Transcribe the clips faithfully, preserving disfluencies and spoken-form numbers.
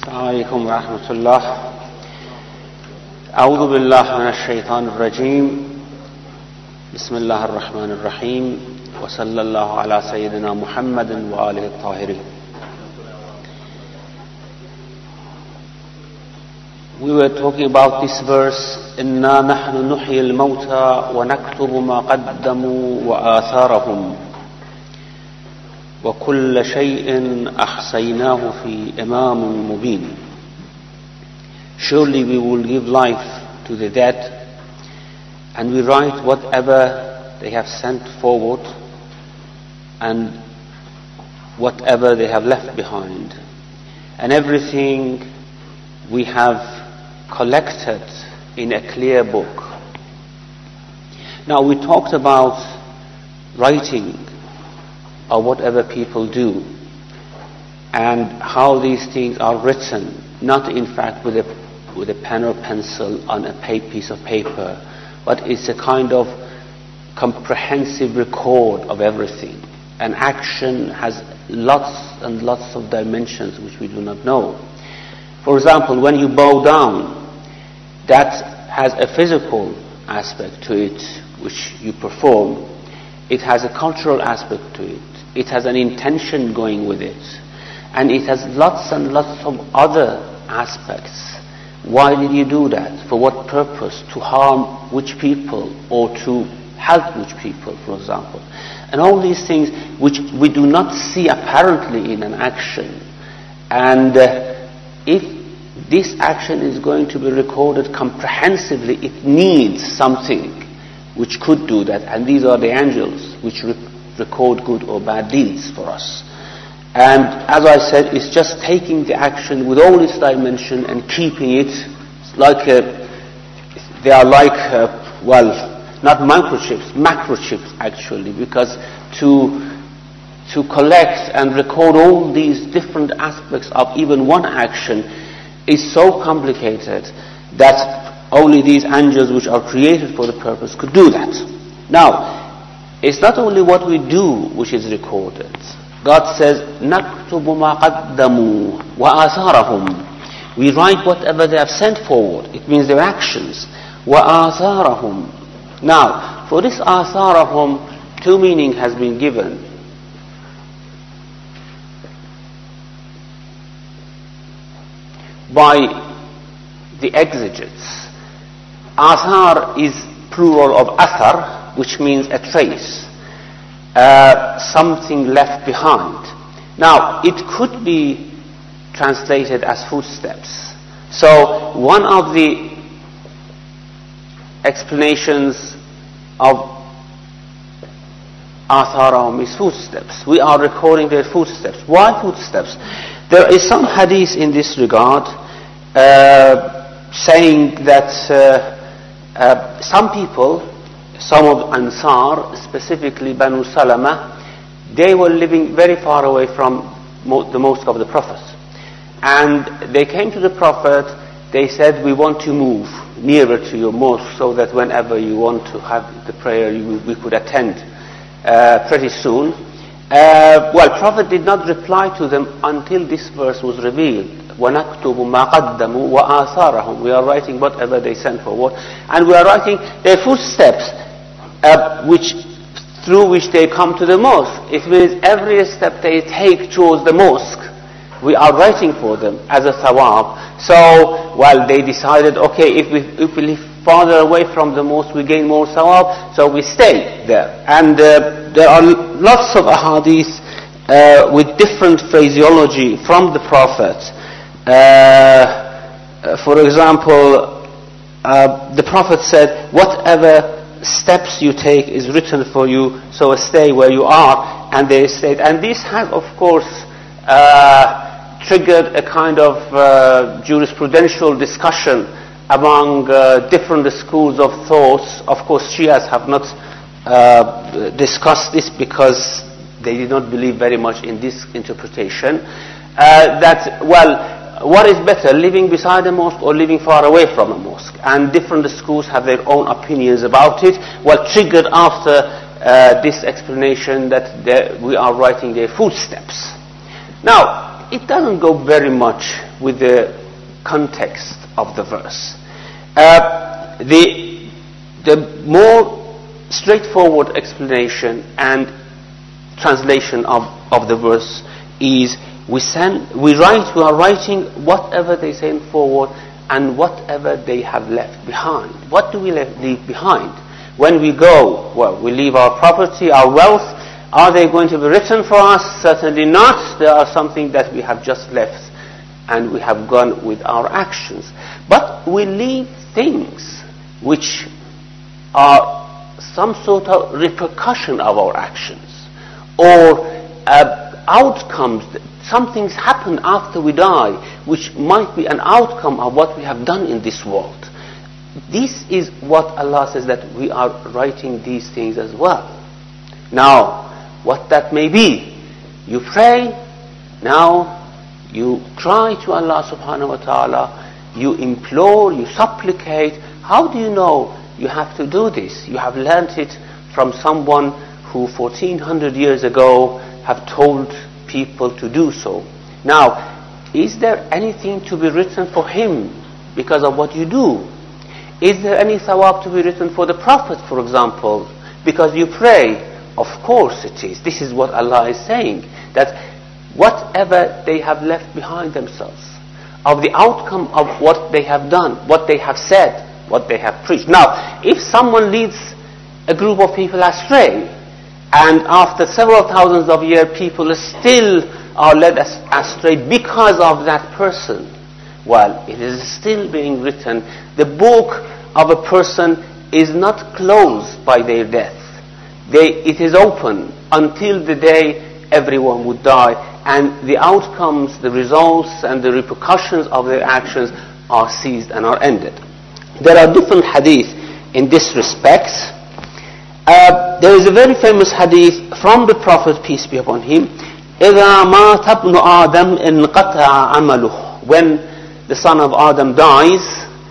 السلام عليكم ورحمة الله. أعوذ بالله من الشيطان الرجيم. بسم الله الرحمن الرحيم. وصلى الله على سيدنا محمد وآله الطاهرين. We were talking about this verse, إِنَّا نَحْنُ نُحْيِي الْمَوْتَى وَنَكْتُبُ مَا قَدَّمُوا وَآثَارَهُمْ وَكُلَّ شَيْءٍ أَحْصَيْنَاهُ فِي إِمَامٍ مُبِينٍ. Surely we will give life to the dead, and we write whatever they have sent forward and whatever they have left behind, and everything we have collected in a clear book. Now, we talked about writing or whatever people do, and how these things are written, not in fact with a with a pen or pencil on a piece of paper, but it's a kind of comprehensive record of everything. An action has lots and lots of dimensions which we do not know. For example, when you bow down, that has a physical aspect to it which you perform. It has a cultural aspect to it. It has an intention going with it. And it has lots and lots of other aspects. Why did you do that? For what purpose? To harm which people or to help which people, for example. And all these things which we do not see apparently in an action. And uh, if this action is going to be recorded comprehensively, it needs something which could do that. And these are the angels which re- record good or bad deeds for us. And as I said, it's just taking the action with all its dimension and keeping it like a, they are like, a, well, not microchips, macrochips actually, because to to collect and record all these different aspects of even one action is so complicated that only these angels which are created for the purpose could do that. Now, it's not only what we do which is recorded. God says, نَكْتُبُ مَا قَدَّمُوا وَآثَارَهُمْ. We write whatever they have sent forward. It means their actions. وَآثَارَهُمْ. Now, for this آثَارَهُمْ, two meanings has been given. By the exegetes. Athar is plural of athar, which means a trace. Uh, something left behind. Now, it could be translated as footsteps. So, one of the explanations of atharahum is footsteps. We are recording their footsteps. Why footsteps? There is some hadith in this regard uh, saying that uh, uh, some people, some of Ansar, specifically Banu Salama, they were living very far away from mo- the mosque of the Prophet. And they came to the Prophet, they said, we want to move nearer to your mosque so that whenever you want to have the prayer, you, we could attend uh, pretty soon. Uh, well, Prophet did not reply to them until this verse was revealed. وَنَكْتُبُ مَا قَدَّمُوا وَآثَارَهُمْ. We are writing whatever they sent forward. And we are writing their footsteps. Uh, which through which they come to the mosque. It means every step they take towards the mosque, we are writing for them as a thawab. So, well, they decided, okay, if we, if we live farther away from the mosque, we gain more thawab, so we stay there. And uh, there are lots of ahadith uh, with different phraseology from the Prophet. Uh, for example, uh, the Prophet said, whatever steps you take is written for you, so stay where you are. And they stayed. And this has, of course, uh, triggered a kind of uh, jurisprudential discussion among uh, different schools of thought. Of course, Shias have not uh, discussed this because they did not believe very much in this interpretation. Uh, that, well, what is better, living beside a mosque or living far away from a mosque? And different schools have their own opinions about it. Well, triggered after uh, this explanation that we are writing their footsteps. Now, it doesn't go very much with the context of the verse. Uh, the, the more straightforward explanation and translation of, of the verse is we send, we write, we are writing whatever they send forward and whatever they have left behind. What do we leave behind? When we go, well, we leave our property, our wealth. Are they going to be written for us? Certainly not. They are something that we have just left and we have gone with our actions. But we leave things which are some sort of repercussion of our actions, or uh, outcomes. Some things happen after we die which might be an outcome of what we have done in this world. This is what Allah says, that we are writing these things as well. Now, what that may be, you pray, now you cry to Allah subhanahu wa ta'ala, you implore, you supplicate. How do you know you have to do this? You have learnt it from someone who fourteen hundred years ago have told people to do so. Now, is there anything to be written for him because of what you do? Is there any thawab to be written for the Prophet, for example, because you pray? Of course it is. This is what Allah is saying, that whatever they have left behind themselves, of the outcome of what they have done, what they have said, what they have preached. Now, if someone leads a group of people astray, and after several thousands of years people still are led astray because of that person, well, it is still being written. The book of a person is not closed by their death. They, it is open until the day everyone would die, and the outcomes, the results and the repercussions of their actions are seized and are ended. There are different hadith in this respect. Uh, there is a very famous hadith from the Prophet, peace be upon him, إِذَا مَاتَ ابْنُ آدَمْ إِنْقَطَعَ عَمَلُهُ. When the son of Adam dies,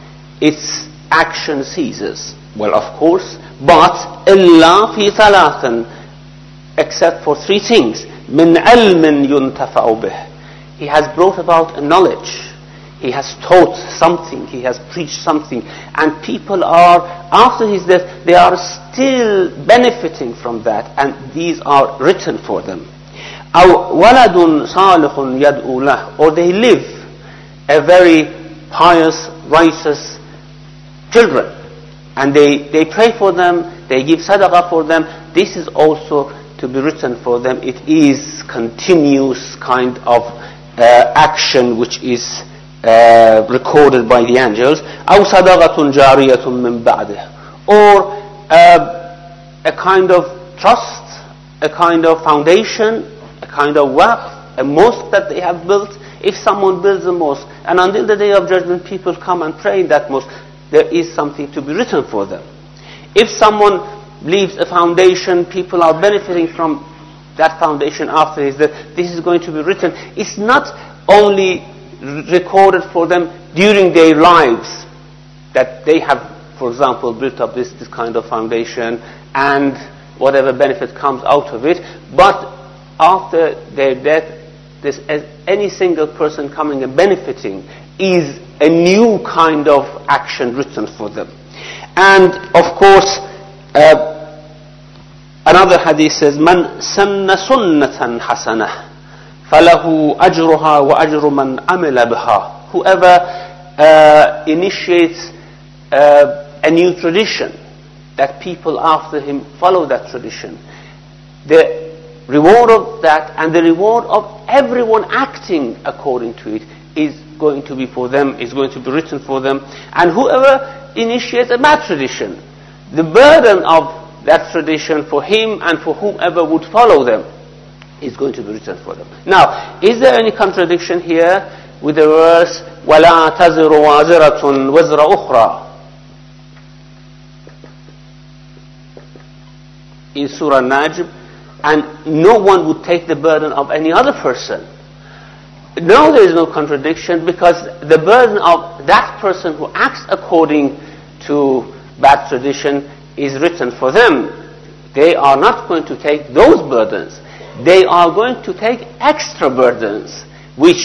its action ceases. Well, of course, but إِلَّا فِي ثَلَاثٍ, except for three things. مِنْ عِلْمٍ يُنْتَفَعُ بِهِ. He has brought about a knowledge. He has taught something, he has preached something, and people are, after his death, they are still benefiting from that, and these are written for them. أَوْ وَلَدٌ صَالِحٌ يَدْعُو لَهُ. Or they live a very pious, righteous children, and they, they pray for them, they give sadaqah for them. This is also to be written for them. It is continuous kind of uh, action which is Uh, recorded by the angels. أو صدقة جارية من بعده. Or uh, a kind of trust, a kind of foundation, a kind of waqf, a mosque that they have built. If someone builds a mosque and until the day of judgment people come and pray in that mosque, there is something to be written for them. If someone leaves a foundation, people are benefiting from that foundation after his death, this is going to be written. It's not only recorded for them during their lives, that they have, for example, built up this, this kind of foundation and whatever benefit comes out of it, but after their death, this, as any single person coming and benefiting is a new kind of action written for them. And of course, uh, another hadith says, "Man sanna sunnatan hasanah فَلَهُ أَجْرُهَا وَأَجْرُ مَنْ عَمِلَ بِهَا." Whoever uh, initiates uh, a new tradition, that people after him follow that tradition, the reward of that and the reward of everyone acting according to it is going to be for them, is going to be written for them. And whoever initiates a bad tradition, the burden of that tradition for him and for whomever would follow them is going to be written for them. Now, is there any contradiction here with the verse وَلَا تَزِرُ وَازِرَةٌ وَزْرَ أُخْرَى in Surah Najm, and no one would take the burden of any other person? No, there is no contradiction, because the burden of that person who acts according to bad tradition is written for them. They are not going to take those burdens. They are going to take extra burdens, which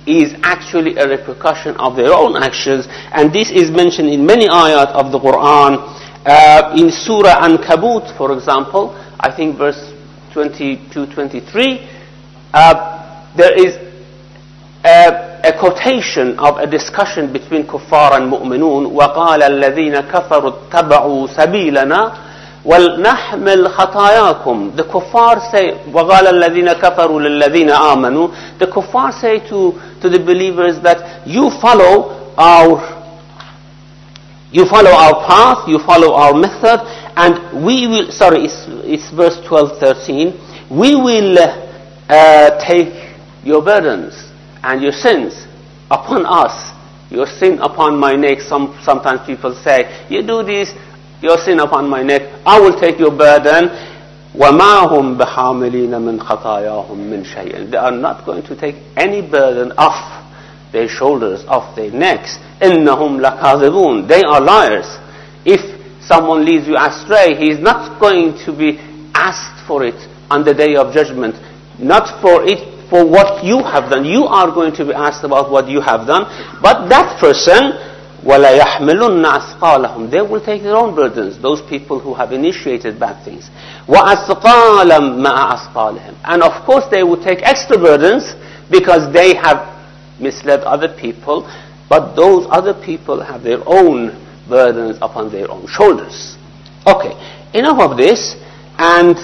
is actually a repercussion of their own actions, and this is mentioned in many ayat of the Quran. Uh, in Surah Ankabut, for example, I think verse twenty-two twenty-three, uh, there is a, a quotation of a discussion between kuffar and mu'minun. وَقَالَ الَّذِينَ كَفَرُوا اتَّبَعُوا سَبِيلَنَا وَلْنَحْمِلْ خَطَايَاكُمْ. The kuffar say, وَقَالَ الَّذِينَ كَفَرُوا لِلَّذِينَ آمَنُوا. The kuffar say to, to the believers that you follow our you follow our path, you follow our method, and we will, sorry, it's, it's verse twelve thirteen, we will uh, take your burdens and your sins upon us. Your sin upon my neck. Some, sometimes people say, you do this, your sin upon my neck, I will take your burden. وَمَا هُمْ بِحَامِلِينَ مِنْ خَطَايَاهُمْ مِنْ شَيْءٍ. They are not going to take any burden off their shoulders, off their necks. إِنَّهُمْ لَكَاذِبُونَ. They are liars. If someone leads you astray, he is not going to be asked for it on the day of judgment. Not for it, for what you have done. You are going to be asked about what you have done. But that person, وَلَا يَحْمِلُنَّ أَثْقَالَهُم. They will take their own burdens, those people who have initiated bad things. وَأَثْقَالًا مَعَ أَثْقَالِهِمْ. And of course they will take extra burdens because they have misled other people, but those other people have their own burdens upon their own shoulders. Okay, enough of this, and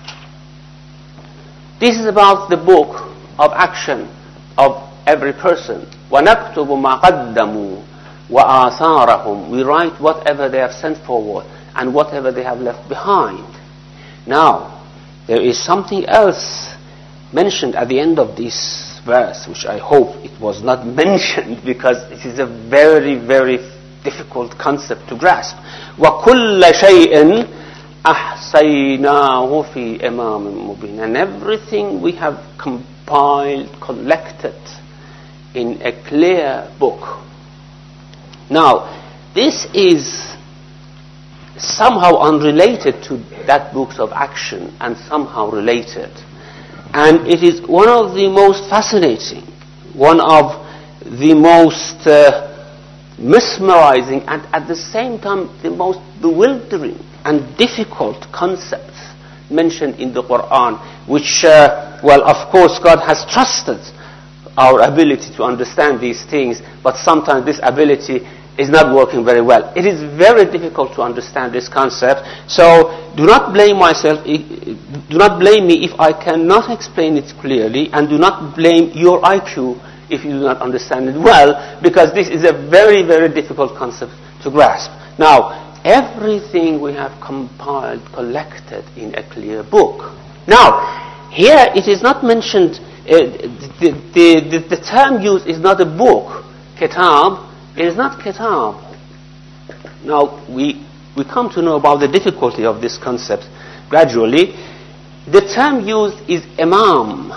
this is about the book of action of every person. وَنَكْتُبُ مَا قَدَّمُوا وَآثَارَهُمْ. We write whatever they have sent forward and whatever they have left behind. Now, there is something else mentioned at the end of this verse, which I hope it was not mentioned because it is a very, very difficult concept to grasp. وَكُلَّ شَيْءٍ أَحْصَيْنَاهُ فِي إِمَامٍ مُبِينٍ. And everything we have compiled, collected in a clear book. Now, this is somehow unrelated to that books of action and somehow related. And it is one of the most fascinating, one of the most uh, mesmerizing and at the same time the most bewildering and difficult concepts mentioned in the Quran, which, uh, well, of course, God has trusted our ability to understand these things, but sometimes this ability is not working very well. It is very difficult to understand this concept, so do not blame myself, do not blame me if I cannot explain it clearly, and do not blame your I Q if you do not understand it well, because this is a very, very difficult concept to grasp. Now, everything we have compiled, collected in a clear book. Now, here it is not mentioned, uh, the, the, the, the term used is not a book, kitab. It is not kitab. Now, we, we come to know about the difficulty of this concept gradually. The term used is imam.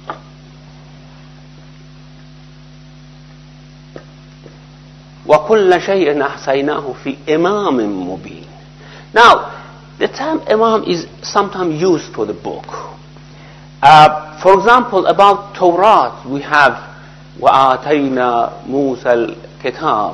وَكُلَّ شَيْءٍ أَحْصَيْنَاهُ فِي إِمَامٍ مُبِينٍ. Now, the term imam is sometimes used for the book. Uh, for example, about Torah, we have وَآتَيْنَا مُوسَى الكتاب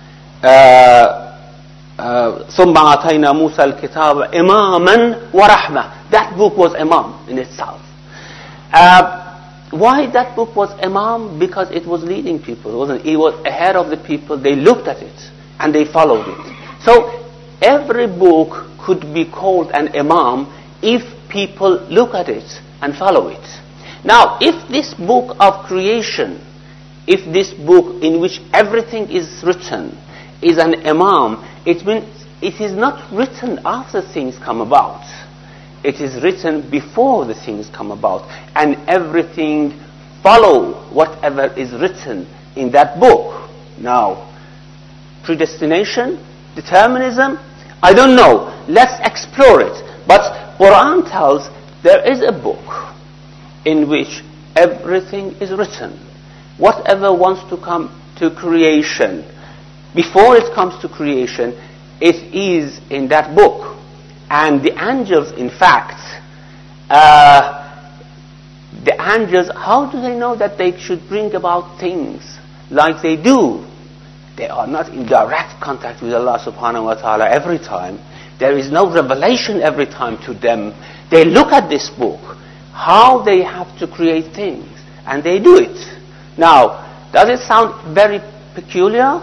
ثم آتينا موسى الكتاب إماما ورحمة. That book was imam in itself. Uh, why that book was imam? Because it was leading people. It wasn't. It was ahead of the people. They looked at it and they followed it. So every book could be called an imam if people look at it and follow it. Now, if this book of creation, if this book in which everything is written is an imam, it means it is not written after things come about. It is written before the things come about. And everything follow whatever is written in that book. Now, predestination, determinism, I don't know. Let's explore it. But Quran tells there is a book in which everything is written. Whatever wants to come to creation, before it comes to creation, it is in that book. And the angels, in fact, uh, the angels, how do they know that they should bring about things like they do? They are not in direct contact with Allah subhanahu wa ta'ala every time. There is no revelation every time to them. They look at this book, how they have to create things, and they do it. Now, does it sound very peculiar?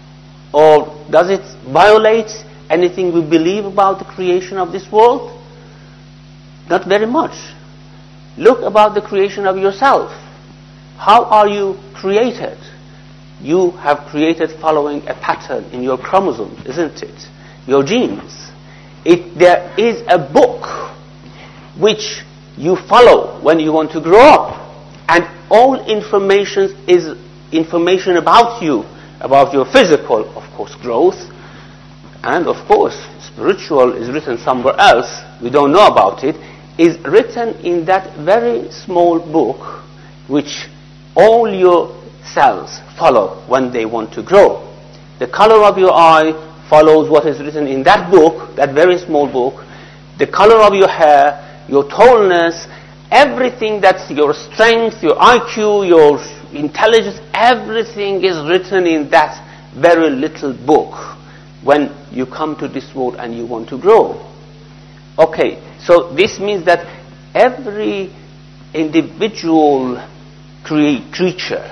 Or does it violate anything we believe about the creation of this world? Not very much. Look about the creation of yourself. How are you created? You have created following a pattern in your chromosomes, isn't it? Your genes. It, there is a book which you follow when you want to grow up. And all information is information about you, about your physical, of course, growth. And of course, spiritual is written somewhere else. We don't know about it. Is written in that very small book which all your cells follow when they want to grow. The color of your eye follows what is written in that book, that very small book. The color of your hair, your tallness, everything that's your strength, your I Q, your intelligence, everything is written in that very little book when you come to this world and you want to grow. Okay, so this means that every individual cre- creature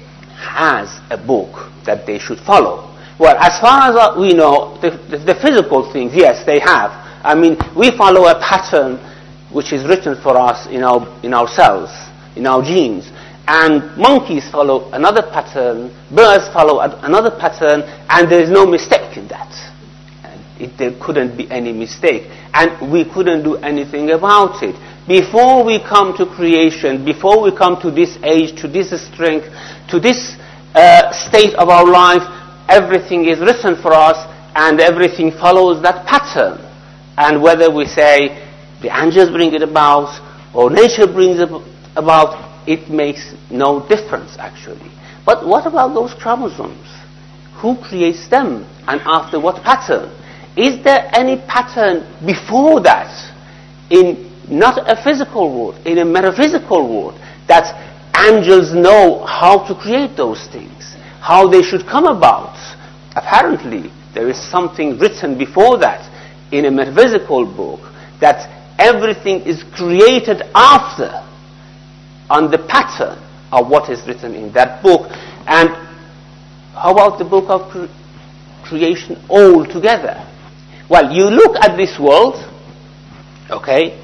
has a book that they should follow. Well, as far as we know, the, the, the physical things, yes, they have. I mean, we follow a pattern which is written for us in our in our cells, in our genes. And monkeys follow another pattern, birds follow another pattern, and there is no mistake in that. It, there couldn't be any mistake. And we couldn't do anything about it. Before we come to creation, before we come to this age, to this strength, to this uh, state of our life, everything is written for us and everything follows that pattern. And whether we say the angels bring it about or nature brings it about, it makes no difference actually. But what about those chromosomes? Who creates them and after what pattern? Is there any pattern before that in not a physical world, in a metaphysical world, that angels know how to create those things, how they should come about? Apparently, there is something written before that in a metaphysical book that everything is created after on the pattern of what is written in that book. And how about the book of cre- creation altogether? Well, you look at this world, okay,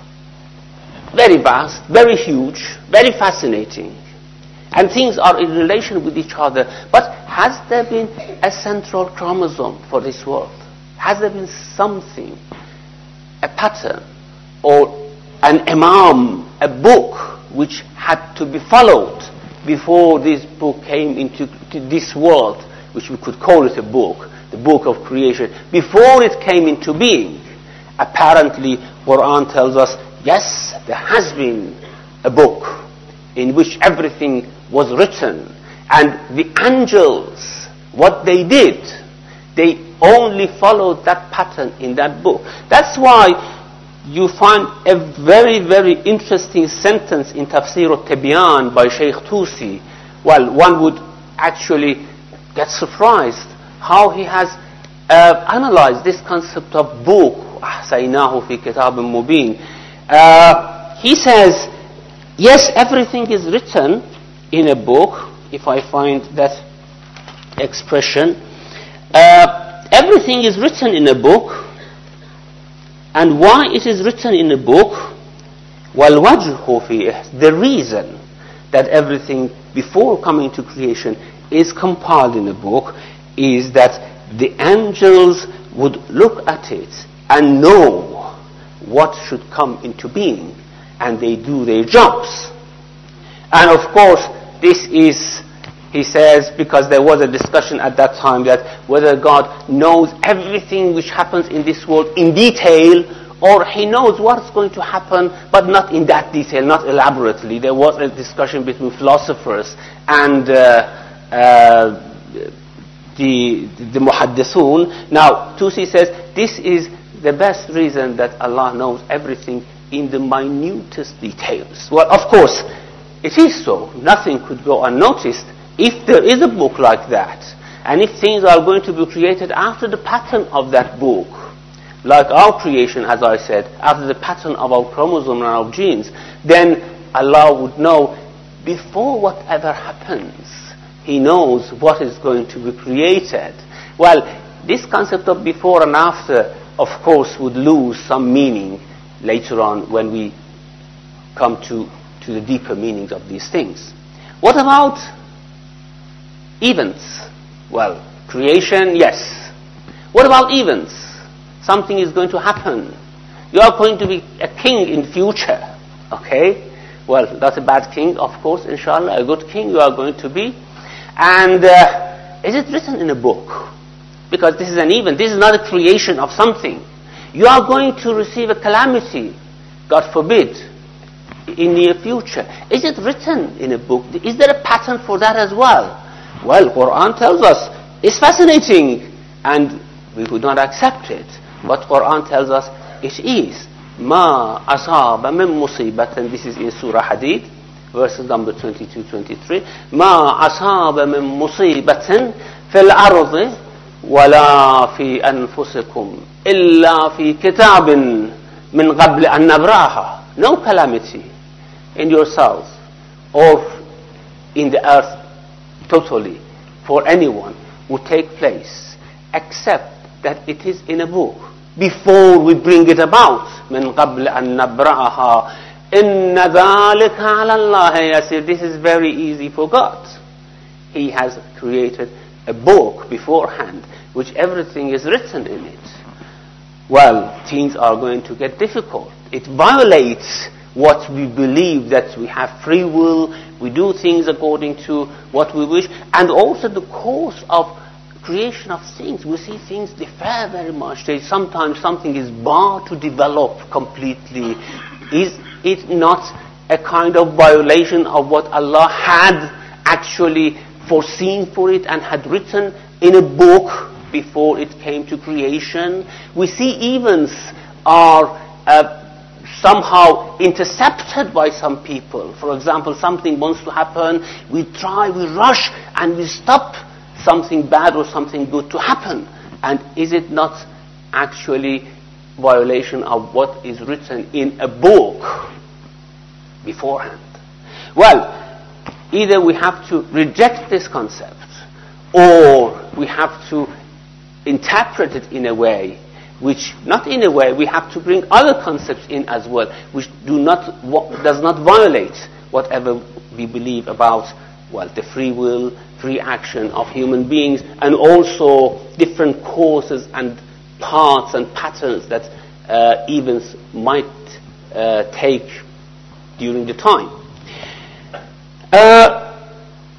very vast, very huge, very fascinating, and things are in relation with each other. But has there been a central chromosome for this world? Has there been something, a pattern, or an imam, a book which had to be followed before this book came into this world, which we could call it a book, the book of creation, before it came into being? Apparently, Quran tells us, yes, there has been a book in which everything was written. And the angels, what they did, they only followed that pattern in that book. That's why you find a very, very interesting sentence in Tafsir al-Tibyan by Shaykh Tusi. Well, one would actually get surprised how he has uh, analyzed this concept of book. أحصيناه في كتاب مبين. Uh, he says, yes, everything is written in a book, if I find that expression. Uh, everything is written in a book. And why it is written in a book? وَالْوَجْهُ فِيهِ, the reason that everything before coming to creation is compiled in a book is that the angels would look at it and know what should come into being, and they do their jobs. And of course, this is, he says, because there was a discussion at that time that whether God knows everything which happens in this world in detail, or he knows what's going to happen, but not in that detail, not elaborately. There was a discussion between philosophers and uh, uh, the, the muhaddithun. Now, Tusi says, this is the best reason that Allah knows everything in the minutest details. Well, of course, it is so. Nothing could go unnoticed if there is a book like that, and if things are going to be created after the pattern of that book, like our creation, as I said, after the pattern of our chromosome and our genes, then Allah would know before whatever happens. He knows what is going to be created. Well, this concept of before and after, of course, would lose some meaning later on when we come to, to the deeper meanings of these things. What about events? Well, creation, yes. What about events? Something is going to happen. You are going to be a king in future. Okay? Well, not a bad king, of course, inshallah, a good king you are going to be. And uh, is it written in a book? Because this is an event. This is not a creation of something. You are going to receive a calamity, God forbid, in near future. Is it written in a book? Is there a pattern for that as well? Well, Quran tells us it's fascinating, and we would not accept it. But Quran tells us it is. Ma asaba min musibatin. This is in Surah Hadid, verses number twenty-two twenty-three. Ma asaba min musibatin fil ardi wala fi anfusikum illa fi kitabin min qabl an nabraha. No calamity in yourselves or in the earth totally for anyone would take place except that it is in a book before we bring it about. من قبل أن نبرأها إن ذلك على الله يسير. This is very easy for God. He has created a book beforehand which everything is written in it. Well, things are going to get difficult. It violates what we believe, that we have free will, we do things according to what we wish, and also the course of creation of things. We see things differ very much. They, sometimes something is bound to develop completely. Is it not a kind of violation of what Allah had actually foreseen for it and had written in a book before it came to creation? We see events are uh, somehow intercepted by some people. For example, something wants to happen, we try, we rush, and we stop something bad or something good to happen. And is it not actually violation of what is written in a book beforehand? Well, either we have to reject this concept, or we have to interpret it in a way which, not in a way, we have to bring other concepts in as well, which do not, does not violate whatever we believe about, well, the free will, free action of human beings, and also different causes and paths and patterns that uh, events might uh, take during the time. Uh,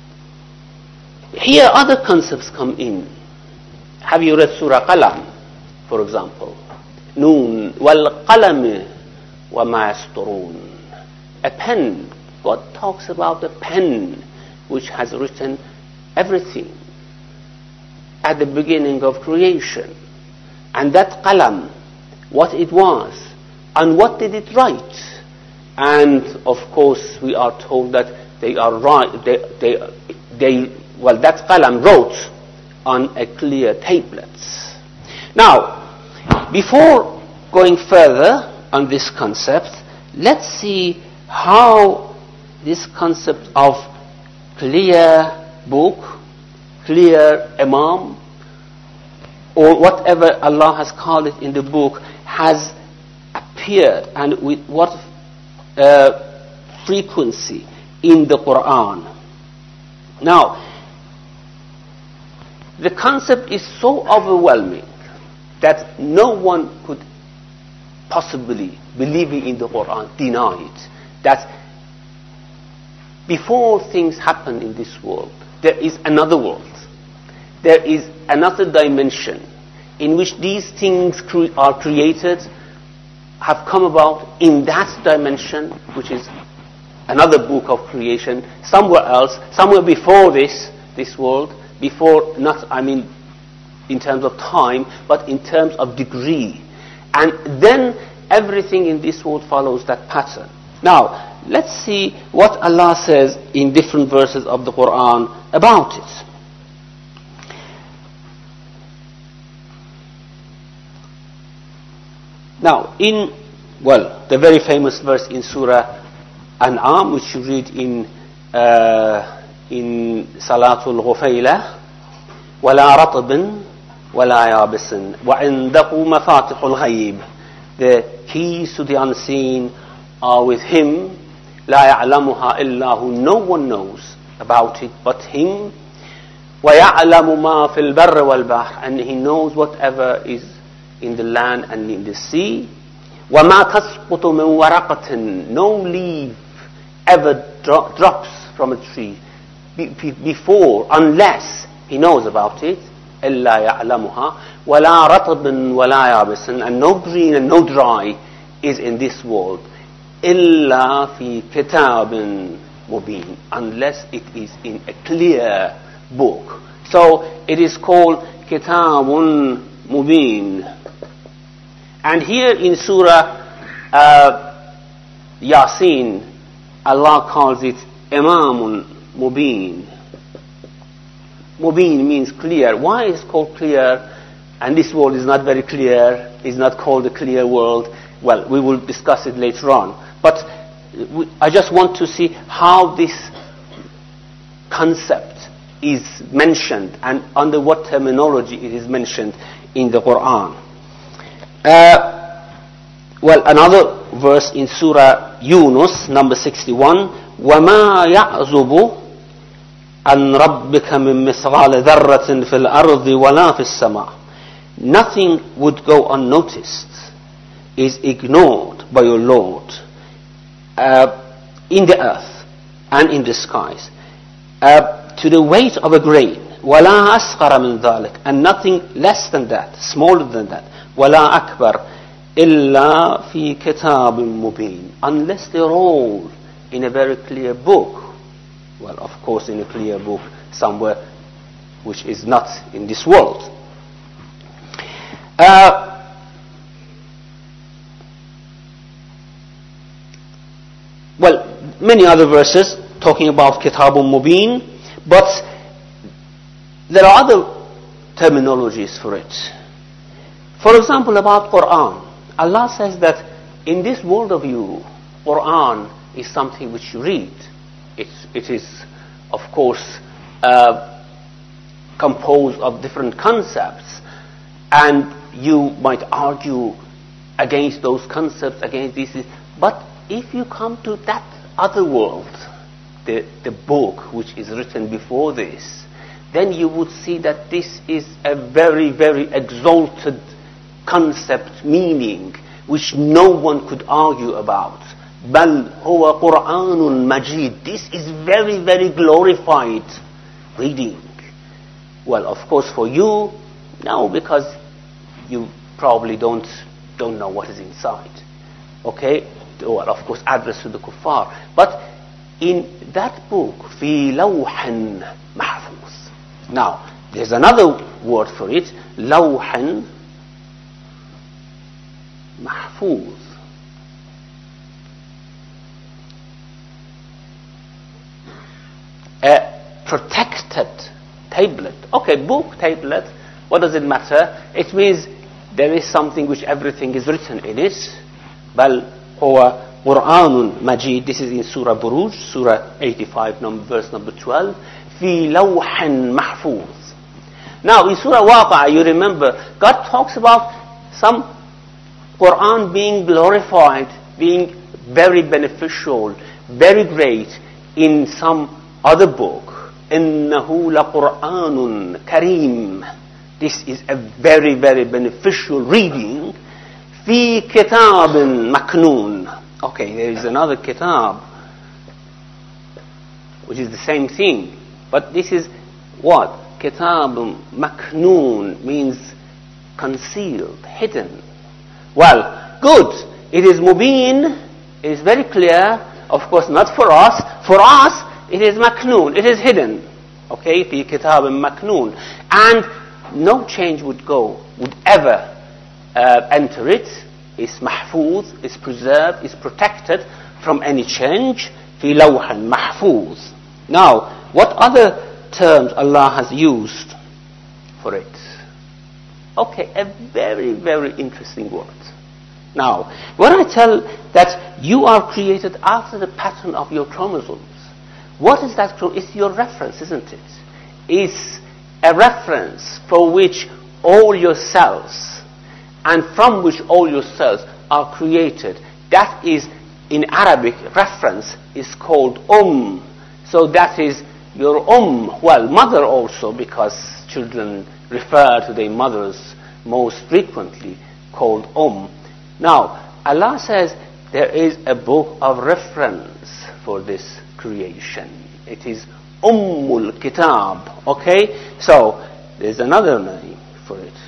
here other concepts come in. Have you read Surah Qalam, for example? Noon wal qalam wa ma yasturun. A pen. God talks about a pen which has written everything at the beginning of creation. And that qalam, what it was, and what did it write? And of course we are told that they are right, they, they, they, well, that qalam wrote on a clear tablet. Now, before going further on this concept, let's see how this concept of clear book, clear imam, or whatever Allah has called it in the book, has appeared, and with what uh, frequency in the Quran. Now, the concept is so overwhelming that no one could possibly, believing in the Quran, deny it. That before things happen in this world, there is another world. There is another dimension in which these things cre- are created, have come about in that dimension, which is another book of creation, somewhere else, somewhere before this, this world, before, not, I mean, in terms of time, but in terms of degree. And then Everything in this world follows that pattern. Now, let's see what Allah says in different verses of the Quran about it. Now, in, well, the very famous verse in Surah An'am, which you read in uh, in Salatul Ghufaylah, وَلَا رَطْبٍ وَلَا يَابِسٍ وَعِنْدَهُ مَفَاتِحُ الْغَيْبِ. The keys to the unseen are with Him. لَا يَعْلَمُهَا إِلَّا هُ. No one knows about it but Him. وَيَعْلَمُ مَا فِي الْبَرِّ وَالْبَحْرِ. And He knows whatever is in the land and in the sea. وَمَا تَسْقُطُ مِنْ وَرَقَةٍ. No leaf ever dro- drops from a tree be- be- before, unless He knows about it. إِلَّا يَعْلَمُهَا وَلَا رَطْبٍ وَلَا يَابِسٍ. And no green and no dry is in this world. إِلَّا فِي كِتَابٍ مُبِينٍ. Unless it is in a clear book. So it is called Kitabun Mubin. And here in Surah uh, Yasin, Allah calls it Imamun Mubin. Mubin means clear. Why is it called clear? And this world is not very clear. It's not called a clear world. Well, we will discuss it later on. But we, I just want to see how this concept is mentioned and under what terminology it is mentioned in the Quran. Uh, well, another verse in Surah Yunus, number sixty-one, وَمَا يَعْزُبُ عَنْ رَبِّكَ مِنْ مِثْقَالِ ذَرَّةٍ فِي الْأَرْضِ وَلَا فِي السَّمَاءِ. Nothing would go unnoticed, is ignored by your Lord uh, in the earth and in the skies, uh, to the weight of a grain. وَلَا أَصْغَرَ مِنْ ذَلِكَ. And nothing less than that, smaller than that. وَلَا أَكْبَرَ إِلَّا فِي كِتَابٍ مُبِينٍ. Unless they're all in a very clear book. Well, of course, in a clear book somewhere which is not in this world. Uh, well, many other verses talking about Kitabun Mubin, but there are other terminologies for it. For example, about Quran. Allah says that in this world of you, Quran is something which you read. It's, it is, of course, uh, composed of different concepts, and you might argue against those concepts, against this. But if you come to that other world, the, the book which is written before this, then you would see that this is a very, very exalted concept, meaning, which no one could argue about. بَلْ هُوَ قُرْآنٌ مَجِيدٌ. This is very, very glorified reading. Well, of course, for you, no, because you probably don't don't know what is inside. Okay? Well, of course, addressed to the kuffar. But in that book, فِي لَوْحٍ مَحْفُوظ. Now, there's another word for it, لَوْحٍ مَحْفُوظ. A protected tablet. Okay, book, tablet, what does it matter? It means there is something which everything is written in it. بل هو قرآن مجيد. This is in Surah Buruj, Surah eighty-five, number, verse number twelve. في لوح محفوظ. Now in Surah Waqi'ah, you remember, God talks about some Quran being glorified, being very beneficial, very great in some other book. إِنَّهُ لَقُرْآنٌ كَرِيمٌ. This is a very, very beneficial reading. فِي كِتَابٍ مَكْنُونٍ. Okay, there is another kitab, which is the same thing. But this is what? Kitabun maknoon means concealed, hidden. Well, good. It is mubin. It is very clear. Of course, not for us. For us, it is maknoon. It is hidden. Okay, fi kitabun maknoon. And no change would go, would ever uh, enter it. is mahfuz, is preserved, is protected from any change. في لوح محفوظ. Now, what other terms Allah has used for it? Okay, a very, very interesting word. Now, when I tell that you are created after the pattern of your chromosomes, what is that? It's your reference, isn't it? It's a reference for which all your cells, and from which all your cells are created. That is, in Arabic, reference is called Umm. So that is your Umm, well, mother also, because children refer to their mothers most frequently, called Umm. Now, Allah says there is a book of reference for this creation. It is Ummul Kitab, okay? So, there's another name for it.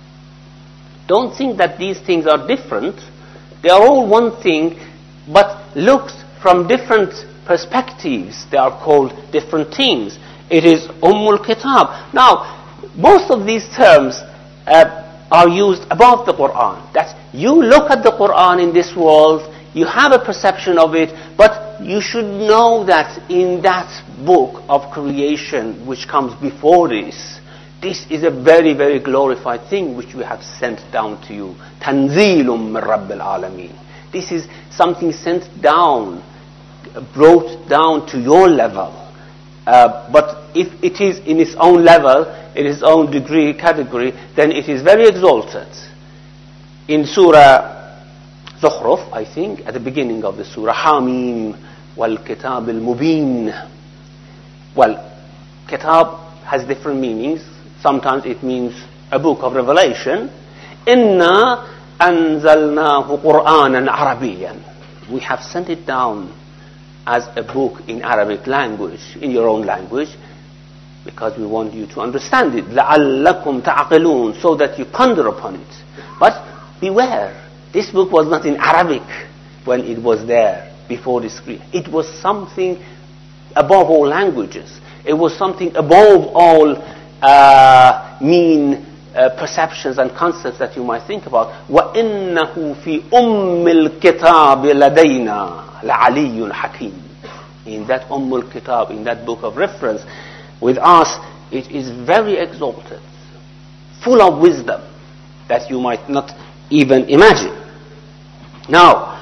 Don't think that these things are different. They are all one thing, but looked from different perspectives. They are called different things. It is Ummul Kitab. Now, most of these terms uh, are used above the Quran. That you look at the Quran in this world, you have a perception of it, but you should know that in that book of creation which comes before this, this is a very, very glorified thing which we have sent down to you. Tanzilum min Rabbil Alameen. This is something sent down, brought down to your level. Uh, but if it is in its own level, in its own degree, category, then it is very exalted. In Surah Zukhruf, I think, at the beginning of the Surah, Hamim wal Kitab al Mubin. Well, Kitab has different meanings. Sometimes it means a book of revelation. Inna anzalnahu Qur'anan Arabiyan. We have sent it down as a book in Arabic language, in your own language, because we want you to understand it. لَعَلَّكُمْ تَعْقِلُونَ, so that you ponder upon it. But beware, this book was not in Arabic when it was there before this creation. It was something above all languages. It was something above all uh, mean uh, perceptions and concepts that you might think about. وَإِنَّهُ فِي أُمِّ الْكِتَابِ لَدَيْنَا لَعَلِيٌّ حَكِيمٌ. In that Ummul Kitab, in that book of reference, with us, it is very exalted, full of wisdom that you might not even imagine. Now,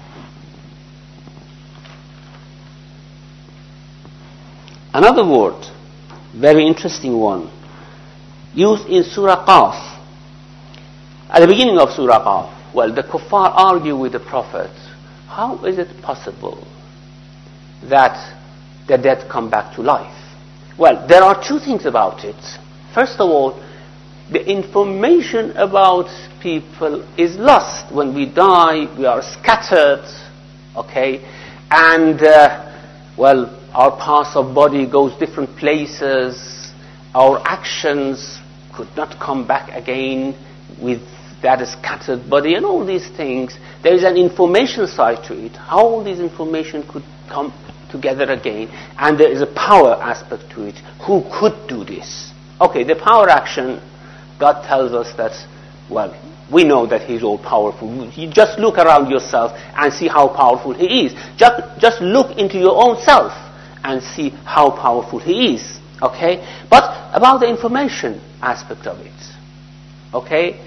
another word, very interesting one, used in Surah Qaf. At the beginning of Surah Qaf, well, the kuffar argue with the Prophet, how is it possible that the dead come back to life? Well, there are two things about it. First of all, the information about people is lost. When we die, we are scattered, okay? And, uh, well, our parts of body goes different places. Our actions could not come back again with that scattered body and all these things. There is an information side to it. How all this information could come together again, and there is a power aspect to it. Who could do this? Okay, the power action, God tells us that, well, we know that He's all powerful. You just look around yourself and see how powerful He is. Just, just look into your own self and see how powerful He is. Okay? But about the information aspect of it. Okay?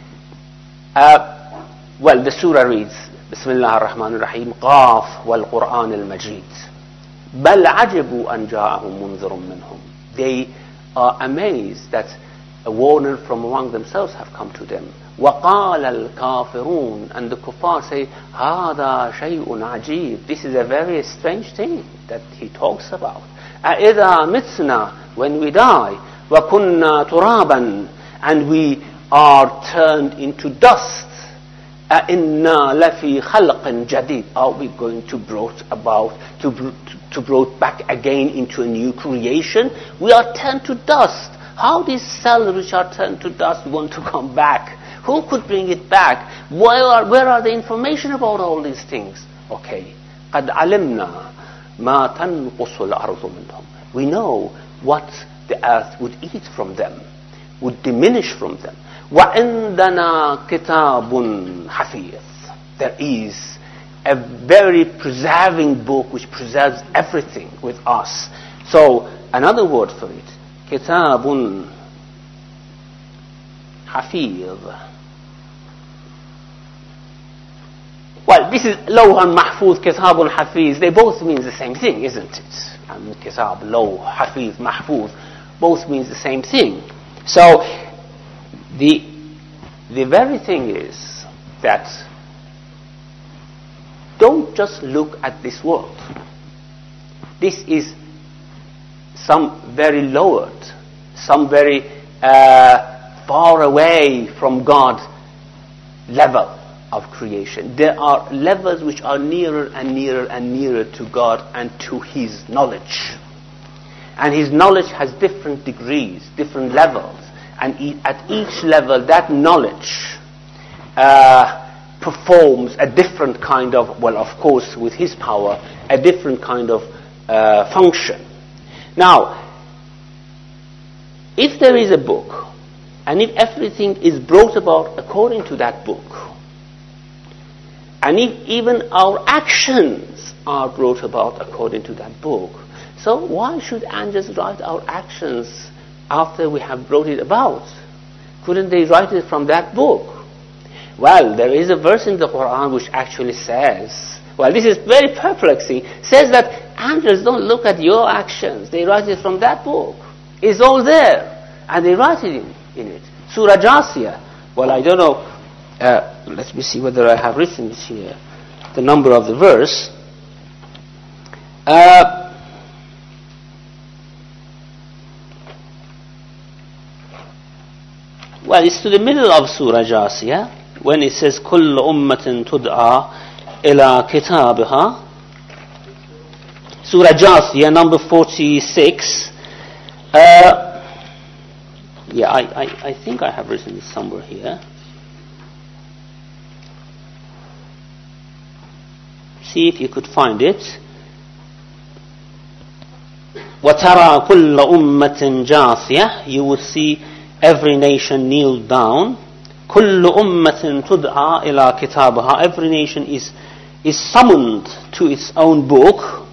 Uh, well, the surah reads, Bismillah ar-Rahman ar-Rahim, Qaf wal-Qur'an al-Majid. بَلْ عَجِبُوا أَنْ جَاءَهُمْ مُنذِرٌ مِّنْهُمْ. They are amazed that a warner from among themselves have come to them. وَقَالَ الْكَافِرُونَ. And the kuffar say, هَذَا شَيْءٌ عَجِيبٌ. This is a very strange thing that he talks about. أَإِذَا مِتْنَا. When we die, وَكُنَّا تُرَابًا. And we are turned into dust. أَإِنَّا لَفِي خَلْقٍ جَدِيدٍ. Are we going to brought about, to, to brought back again into a new creation? We are turned to dust. How these cells which are turned to dust want to come back? Who could bring it back? Where are, where are the information about all these things? Okay. قَدْ عَلِمْنَا مَا تَنْقُصُ الْأَرْضُ مِنْهُمْ. We know what the earth would eat from them, would diminish from them. وَعِنْدَنَا كِتَابٌ حَفِيظٌ. There is a very preserving book which preserves everything with us. So, another word for it, كِتَابٌ حَفِيظٌ. Well, this is Lawhan Mahfuz, Kitabun Hafiz. They both mean the same thing, isn't it? I mean, Kitab, Law, Hafiz, Mahfuz, both means the same thing. So, the the very thing is that don't just look at this world. This is some very lowered, some very uh, far away from God level of creation. There are levels which are nearer and nearer and nearer to God and to His knowledge. And His knowledge has different degrees, different levels. And e- at each level, that knowledge uh, performs a different kind of, well, of course, with His power, a different kind of uh, function. Now, if there is a book, and if everything is brought about according to that book, and if even our actions are brought about according to that book, so why should angels write our actions after we have brought it about? Couldn't they write it from that book? Well, there is a verse in the Quran which actually says, well, this is very perplexing, says that angels don't look at your actions, they write it from that book. It's all there, and they write it in, in it. Surah Jasiyah. Well, I don't know. Uh, let me see whether I have written it here, the number of the verse. Uh, well, it's to the middle of Surah Jasiyah, when it says, كُلُّ أُمَّةٍ تُدْعَى إِلَى كِتَابِهَا. Surah Jasiyah, number forty-six. Uh, yeah, I, I, I think I have written it somewhere here. See if you could find it. وَتَرَى كُلَّ أُمَّةٍ جَاثِيَةٍ. You will see every nation kneel down. كُلُّ أُمَّةٍ تُدْعَى إِلَى كِتَابِهَا. Every nation is, is summoned to its own book.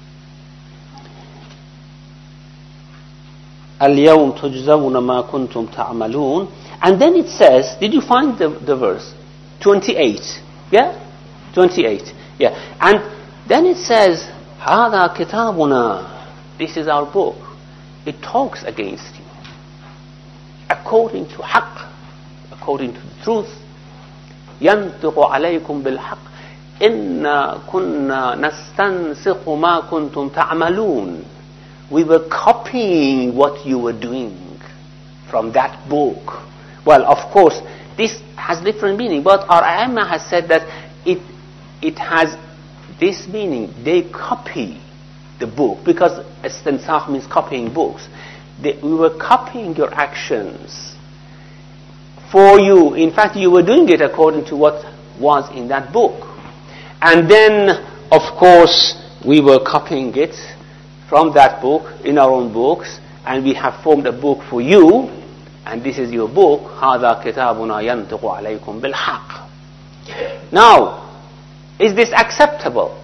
الْيَوْمَ تُجْزَوْنَ مَا كُنْتُمْ تَعْمَلُونَ. And then it says, did you find the, the verse? twenty-eight. Yeah? twenty-eight. Yeah, and then it says, هَذَا كِتَابُنَا. This is our book. It talks against you. According to haqq, according to the truth. يَنْطِقُ عَلَيْكُمْ بِالْحَقِّ إِنَّا كُنَّا نَسْتَنْسِخُ مَا كُنْتُمْ تَعْمَلُونَ. We were copying what you were doing from that book. Well, of course, this has different meaning, but our Aimma has said that it It has this meaning. They copy the book, because istinsakh means copying books. They, we were copying your actions for you. In fact, you were doing it according to what was in that book. And then, of course, we were copying it from that book in our own books, and we have formed a book for you, and this is your book. هَذَا كِتَابُنَا يَنْطِقُ عَلَيْكُمْ بِالْحَقِّ. Now, is this acceptable?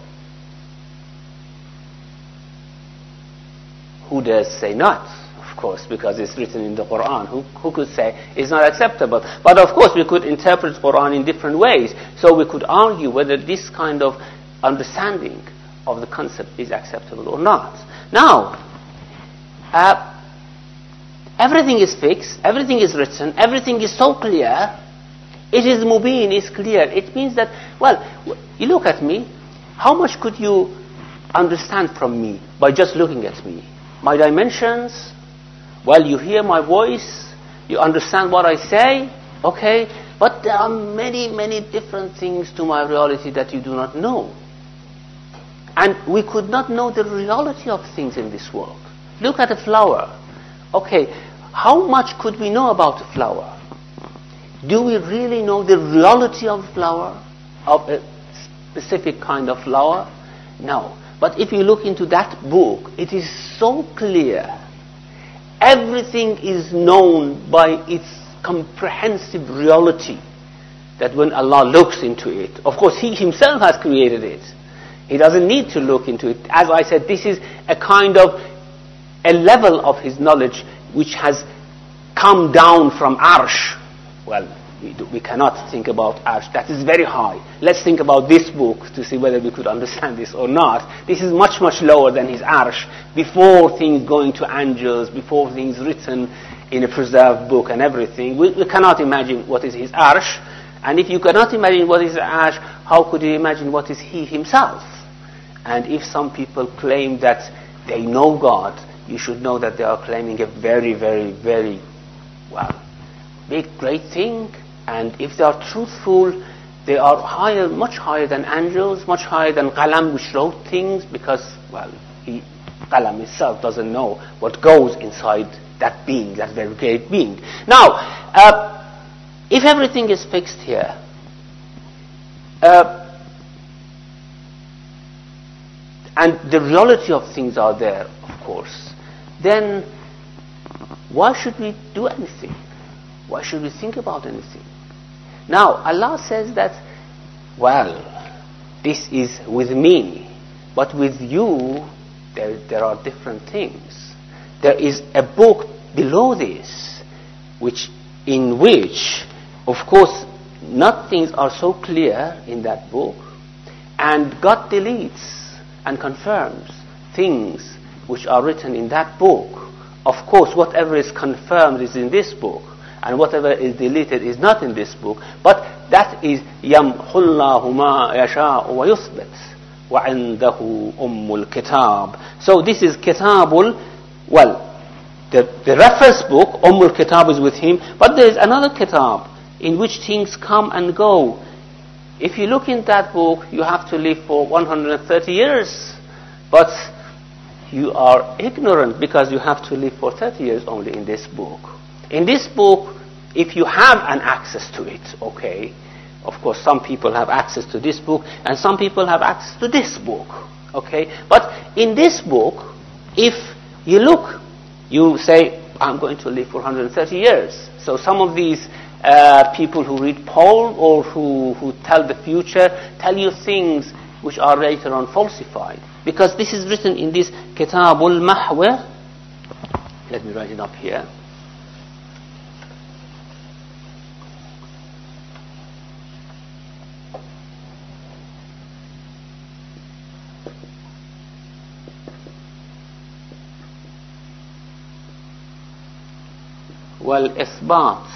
Who dares say not? Of course, because it's written in the Quran. Who, who could say it's not acceptable? But of course, we could interpret Quran in different ways. So we could argue whether this kind of understanding of the concept is acceptable or not. Now, uh, everything is fixed, everything is written, everything is so clear. It is mubin, it's clear. It means that, well, you look at me, how much could you understand from me by just looking at me? My dimensions, well, you hear my voice, you understand what I say, okay, but there are many, many different things to my reality that you do not know. And we could not know the reality of things in this world. Look at a flower. Okay, how much could we know about a flower? Do we really know the reality of a flower, of a specific kind of flower? No. But if you look into that book, it is so clear. Everything is known by its comprehensive reality that when Allah looks into it, of course He Himself has created it. He doesn't need to look into it. As I said, this is a kind of a level of His knowledge which has come down from Arsh. Well, we, do, we cannot think about Arsh. That is very high. Let's think about this book to see whether we could understand this or not. This is much, much lower than His Arsh. Before things going to angels, before things written in a preserved book and everything, we, we cannot imagine what is His Arsh. And if you cannot imagine what is Arsh, how could you imagine what is He Himself? And if some people claim that they know God, you should know that they are claiming a very, very, very, well, big, great thing. And if they are truthful, they are higher, much higher than angels, much higher than Qalam, which wrote things, because, well, he, Qalam itself doesn't know what goes inside that being, that very great being. Now, uh, if everything is fixed here, uh, and the reality of things are there, of course, then why should we do anything? Why should we think about anything? Now, Allah says that, well, this is with me, but with you, there, there are different things. There is a book below this, which, in which, of course, not things are so clear in that book, and God deletes and confirms things which are written in that book. Of course, whatever is confirmed is in this book, and whatever is deleted is not in this book. But that is يَمْحُ اللَّهُ مَا يَشَاءُ وَيُثْبِتُ وَعِنْدَهُ أُمُّ الْكِتَابِ. So this is Kitabul, well, the, the reference book, Ummul Kitab, is with him, but there is another Kitab in which things come and go. If you look in that book, you have to live for one hundred thirty years, but you are ignorant because you have to live for thirty years only in this book. In this book, if you have an access to it, okay, of course some people have access to this book and some people have access to this book, okay, but in this book, if you look, you say, I'm going to live for one hundred thirty years. So some of these uh, people who read Paul or who, who tell the future, tell you things which are later on falsified. Because this is written in this Kitabul Mahwa. Let me write it up here. Well, Isbat.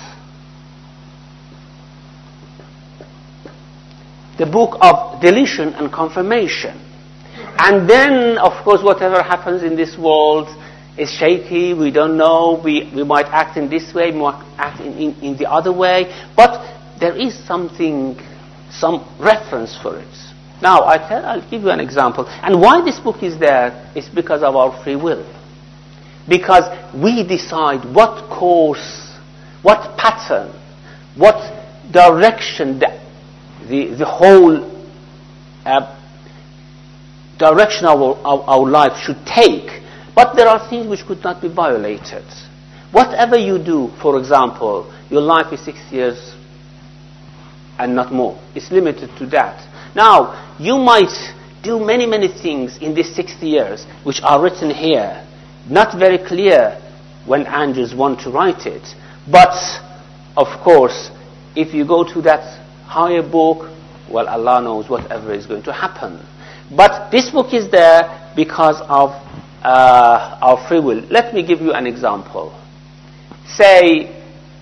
The book of deletion and confirmation. And then, of course, whatever happens in this world is shaky, we don't know, we, we might act in this way, we might act in, in, in the other way, but there is something, some reference for it. Now, I tell, I'll give you an example. And why this book is there is because of our free will. Because we decide what course, what pattern, what direction the, the, the whole uh, direction of our, of our life should take. But there are things which could not be violated. Whatever you do, for example, your life is six years and not more. It's limited to that. Now, you might do many, many things in these sixty years which are written here. Not very clear when angels want to write it. But, of course, if you go to that higher book, well, Allah knows whatever is going to happen. But this book is there because of uh, our free will. Let me give you an example. Say,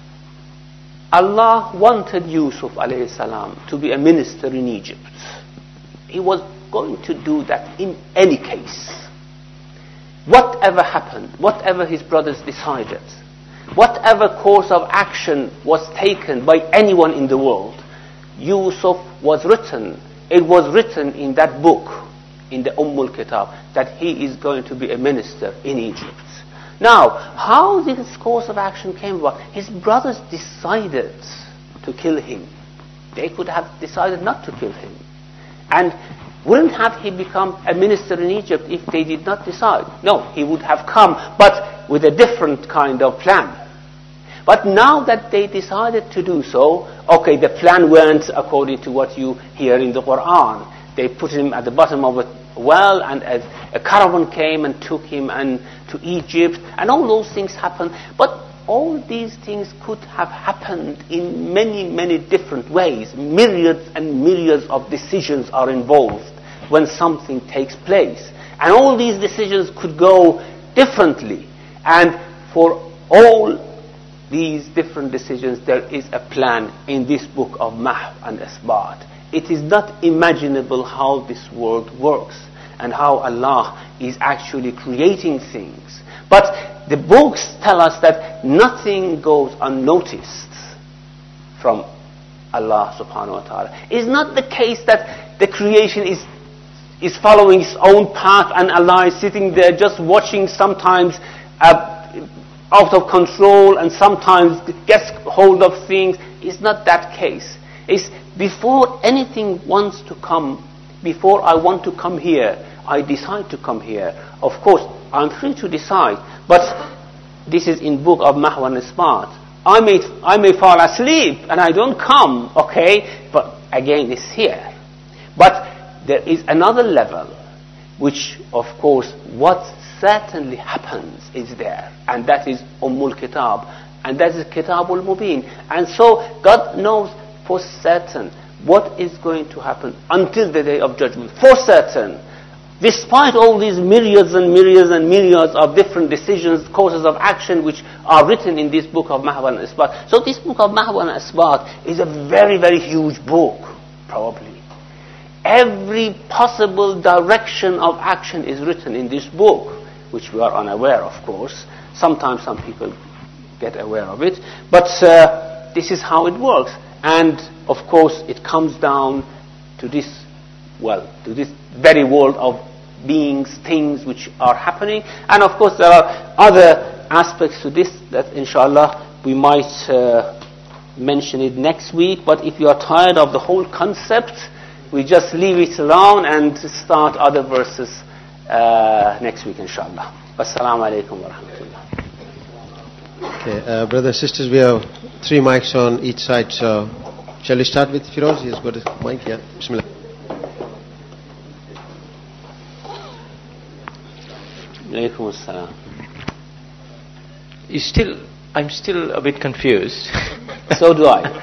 Allah wanted Yusuf alayhi salam to be a minister in Egypt. He was going to do that in any case. Whatever happened, whatever his brothers decided, whatever course of action was taken by anyone in the world, Yusuf was written. It was written in that book, in the Ummul Kitab, that he is going to be a minister in Egypt. Now, how this course of action came about? His brothers decided to kill him. They could have decided not to kill him. And wouldn't have he become a minister in Egypt if they did not decide? No, he would have come, but with a different kind of plan. But now that they decided to do so, okay, the plan went according to what you hear in the Quran. They put him at the bottom of a well, and a, a caravan came and took him and to Egypt, and all those things happened. But all these things could have happened in many, many different ways. Myriads and myriads of decisions are involved when something takes place. And all these decisions could go differently. And for all these different decisions, there is a plan in this book of Mahw and Isbat. It is not imaginable how this world works and how Allah is actually creating things. But the books tell us that nothing goes unnoticed from Allah subhanahu wa ta'ala. It's not the case that the creation is is following its own path and Allah is sitting there just watching, sometimes uh, out of control and sometimes gets hold of things. It's not that case. It's before anything wants to come, before I want to come here, I decide to come here. Of course, I'm free to decide, but this is in book of Mahw and Isbat. I may, I may fall asleep and I don't come, okay, but again it's here. But there is another level, which of course what certainly happens is there, and that is Ummul Kitab, and that is Kitabul Mubin. And so God knows for certain what is going to happen until the day of judgment, for certain, despite all these myriads and myriads and myriads of different decisions, courses of action which are written in this book of Mahw and Isbat. So this book of Mahw and Isbat is a very, very huge book, probably. Every possible direction of action is written in this book, which we are unaware, of course. Sometimes some people get aware of it, but uh, this is how it works. And of course it comes down to this, well, to this very world of beings, things which are happening. And of course there are other aspects to this that inshallah we might uh, mention it next week. But if you are tired of the whole concept, we just leave it alone and start other verses uh, next week inshallah. Wassalamu alaikum wa rahmatullah. Okay, uh, brothers, sisters, we have three mics on each side, so shall we start with Firoz? He's got a mic, yeah. Bismillah. Alaikum assalam. You still, I'm still a bit confused. So do I.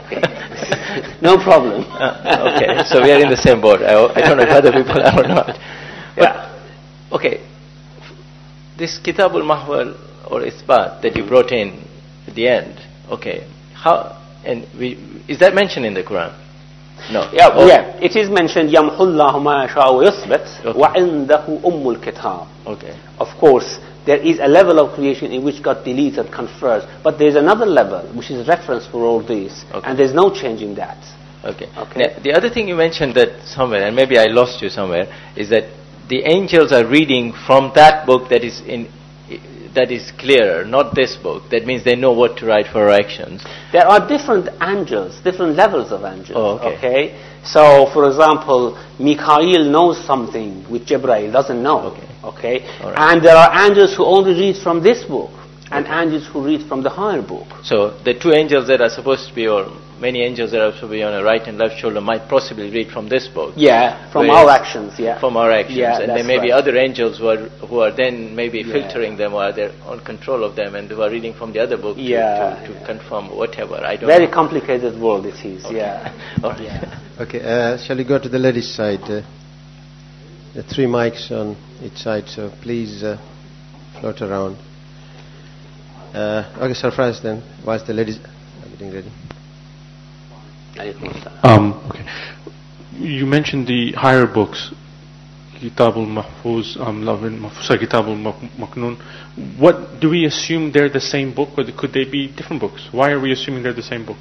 No problem. Uh, okay, so we are in the same boat. I, I don't know if other people are or not. But, Yeah. Okay, this Kitabul Mahw or Isbat that you brought in at the end, okay, how, and we, is that mentioned in the Quran? No. Yeah, oh. yeah. It is mentioned, يَمْحُ اللَّهُ مَا يَشَاءُ وَيُثْبِتُ وَعِنْدَهُ أُمُّ الْكِتَابِ. Okay. Of course, there is a level of creation in which God deletes and confers, but there is another level which is reference for all these, Okay. and there is no change in that. Okay. Okay. Now, the other thing you mentioned that somewhere, and maybe I lost you somewhere, is that the angels are reading from that book that is in that is clearer, not this book. That means they know what to write for actions. There are different angels, different levels of angels. Oh, okay. okay? So, for example, Mikael knows something which Jibreel doesn't know. Okay. Okay? All right. And there are angels who only read from this book, and angels who read from the higher book. So the two angels that are supposed to be, or many angels that are supposed to be on the right and left shoulder, might possibly read from this book. Yeah, from Whereas- our actions, yeah. From our actions, Yeah, and that's there may be right. other angels who are who are then maybe Yeah. filtering them, or they're on control of them, and who are reading from the other book to, Yeah, to, to yeah. confirm whatever. I don't Very know. complicated world it is, Okay. yeah. All right. Yeah. Okay, uh, shall we go to the ladies' side? Uh, the three mics on each side, so please uh, float around. Uh, okay, surprise then. Whilst the ladies are getting ready. Alaikum assalam. Um, okay. You mentioned the higher books, Kitab al-Mahfuz, um, Lavin Mahfuz, sorry, Kitab al-Maknun. What, do we assume they're the same book, or could they be different books? Why are we assuming they're the same book?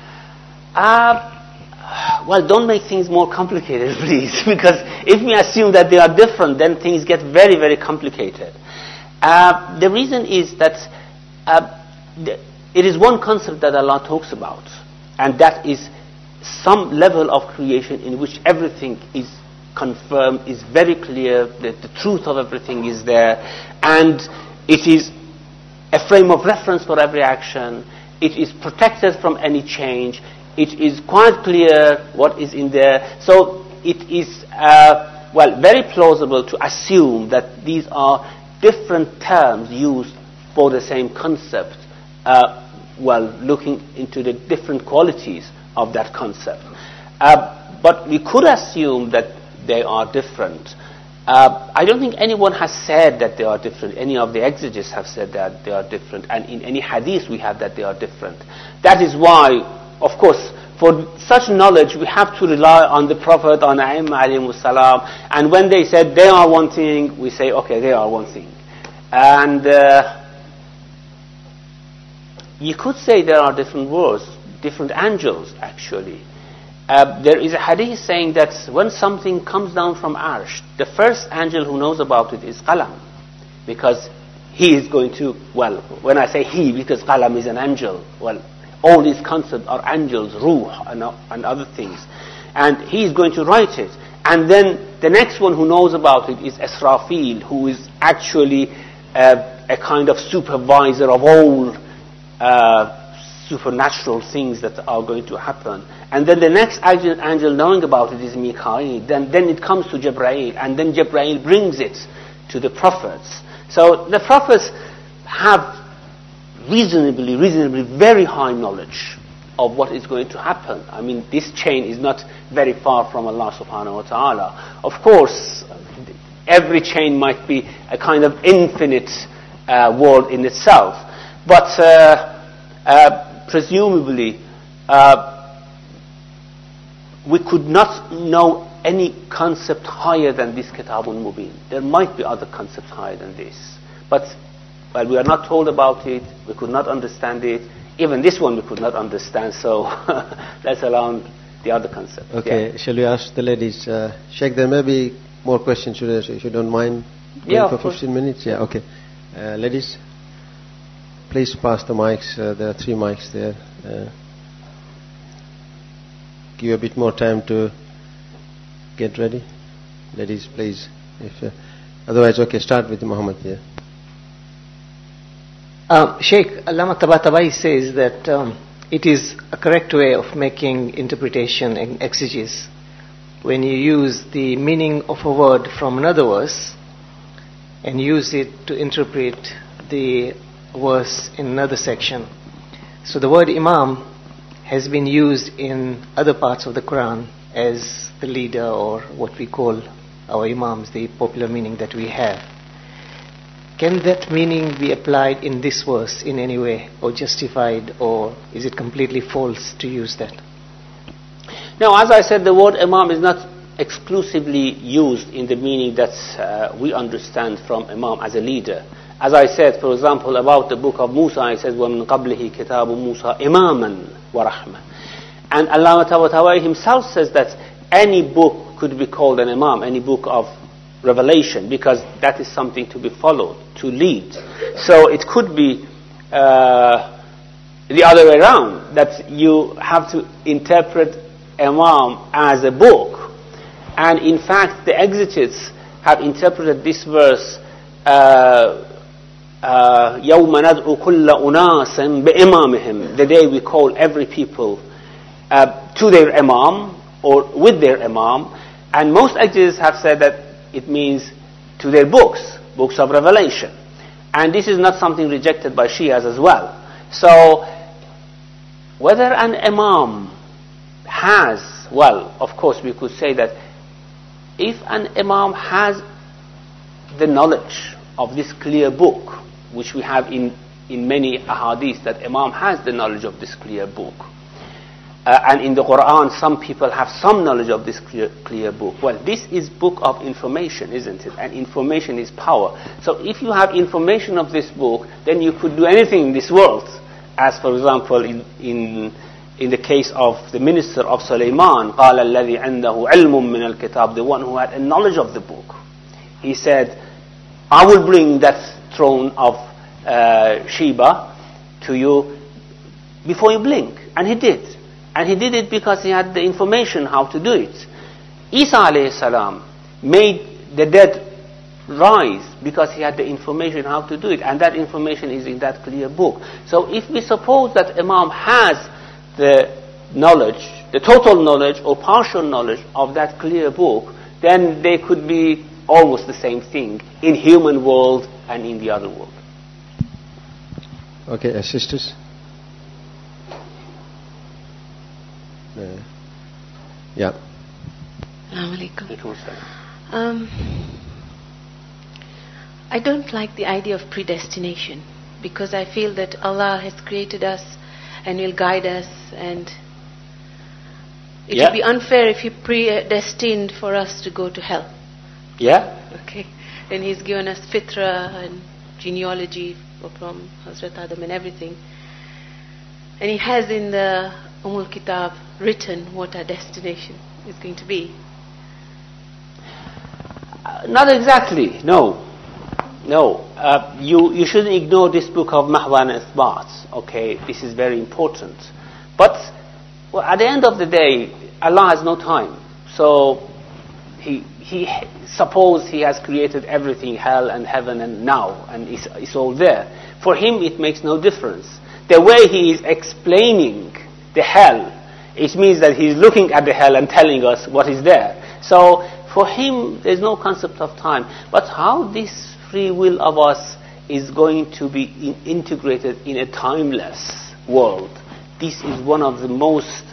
Uh, well, don't make things more complicated, please, because if we assume that they are different, then things get very, very complicated. Uh, the reason is that uh, the, it is one concept that Allah talks about, and that is some level of creation in which everything is confirmed, is very clear, that the truth of everything is there, and it is a frame of reference for every action. it is protected from any change. It is quite clear what is in there. So it is, uh, well, very plausible to assume that these are different terms used for the same concept, uh, well, looking into the different qualities of that concept. Uh, but we could assume that they are different. Uh, I don't think anyone has said that they are different. Any of the exegetes have said that they are different, and in any hadith we have that they are different. That is why, of course, for such knowledge we have to rely on the Prophet, on A'imma alayhimus salam, and when they said they are one thing, we say, okay, they are one thing. And uh, you could say there are different words, different angels actually. Uh, there is a hadith saying that when something comes down from Arsh, the first angel who knows about it is Qalam, because he is going to, well, when I say he, because Qalam is an angel, well, all these concepts are angels, ruh, and, and other things, and he is going to write it. And then the next one who knows about it is Israfil, who is actually uh, a kind of supervisor of all uh, supernatural things that are going to happen. And then the next angel, angel knowing about it is Mikael. Then, then it comes to Jibreel, and then Jibreel brings it to the prophets. So the prophets have reasonably, reasonably very high knowledge of what is going to happen. I mean, this chain is not very far from Allah subhanahu wa ta'ala. Of course, every chain might be a kind of infinite uh, world in itself. But uh, uh, presumably, uh, we could not know any concept higher than this Kitabun Mubin. There might be other concepts higher than this. But well, we are not told about it, we could not understand it. Even this one we could not understand, so let's alone the other concept. Okay, yeah. Shall we ask the ladies? Uh, Sheikh, there may be more questions, should I, if you don't mind. Yeah, for fifteen minutes? Yeah, okay. Uh, ladies, please pass the mics. Uh, there are three mics there. Uh, give you a bit more time to get ready. Ladies, please. If, uh, otherwise, okay, start with Muhammad here. Um, Sheikh, Allama Tabatabai says that um, it is a correct way of making interpretation and exegesis when you use the meaning of a word from another verse and use it to interpret the verse in another section. So the word Imam has been used in other parts of the Quran as the leader, or what we call our Imams, the popular meaning that we have. Can that meaning be applied in this verse in any way, or justified, or is it completely false to use that? Now, as I said, the word Imam is not exclusively used in the meaning that uh, we understand from Imam as a leader. As I said, for example, about the book of Musa, it says, وَمِن قَبْلِهِ كِتَابُ مُوسَى إِمَامًا وَرَحْمًا. And Allah Ta'ala himself says that any book could be called an Imam, any book of revelation, because that is something to be followed, to lead. So it could be uh, the other way around, that you have to interpret Imam as a book. And in fact, the exegetes have interpreted this verse, uh, uh, يَوْمَ نَدْعُ كُلَّ أُنَاسٍ بِإِمَامِهِمْ, the day we call every people uh, to their Imam, or with their Imam. And most exegetes have said that it means to their books, books of revelation. And this is not something rejected by Shias as well. So, whether an Imam has, well, of course we could say that if an Imam has the knowledge of this clear book, which we have in, in many ahadith, that Imam has the knowledge of this clear book, Uh, and in the Quran, some people have some knowledge of this clear, clear book. Well, this is book of information, isn't it? And information is power. So if you have information of this book, then you could do anything in this world. As, for example, in in, in the case of the minister of Sulaiman, قَالَ الَّذِي عِنْدَهُ عِلْمٌ مِّنَ الْكِتَابِ, the one who had a knowledge of the book. He said, I will bring that throne of uh, Sheba to you before you blink. And he did. And he did it because he had the information how to do it. Isa alayhi salam made the dead rise because he had the information how to do it, and that information is in that clear book. So if we suppose that Imam has the knowledge, the total knowledge or partial knowledge of that clear book, then they could be almost the same thing in human world and in the other world. Okay, uh, sisters. Uh, yeah. Assalamu alaikum. Um, I don't like the idea of predestination, because I feel that Allah has created us and will guide us, and it Yeah. would be unfair if He predestined for us to go to hell. Yeah? Okay, and He's given us fitra and genealogy from Hazrat Adam and everything, and He has in the Umm al-Kitab written what our destination is going to be. Uh, not exactly, no. No, uh, you, you shouldn't ignore this book of Mahwa and Ithbat, okay? This is very important. But well, at the end of the day, Allah has no time. So, He, he suppose He has created everything, hell and heaven and now, and it's, it's all there. For Him, it makes no difference. The way He is explaining the hell, it means that He's looking at the hell and telling us what is there. So, for Him, there's no concept of time. But how this free will of us is going to be in integrated in a timeless world, this is one of the most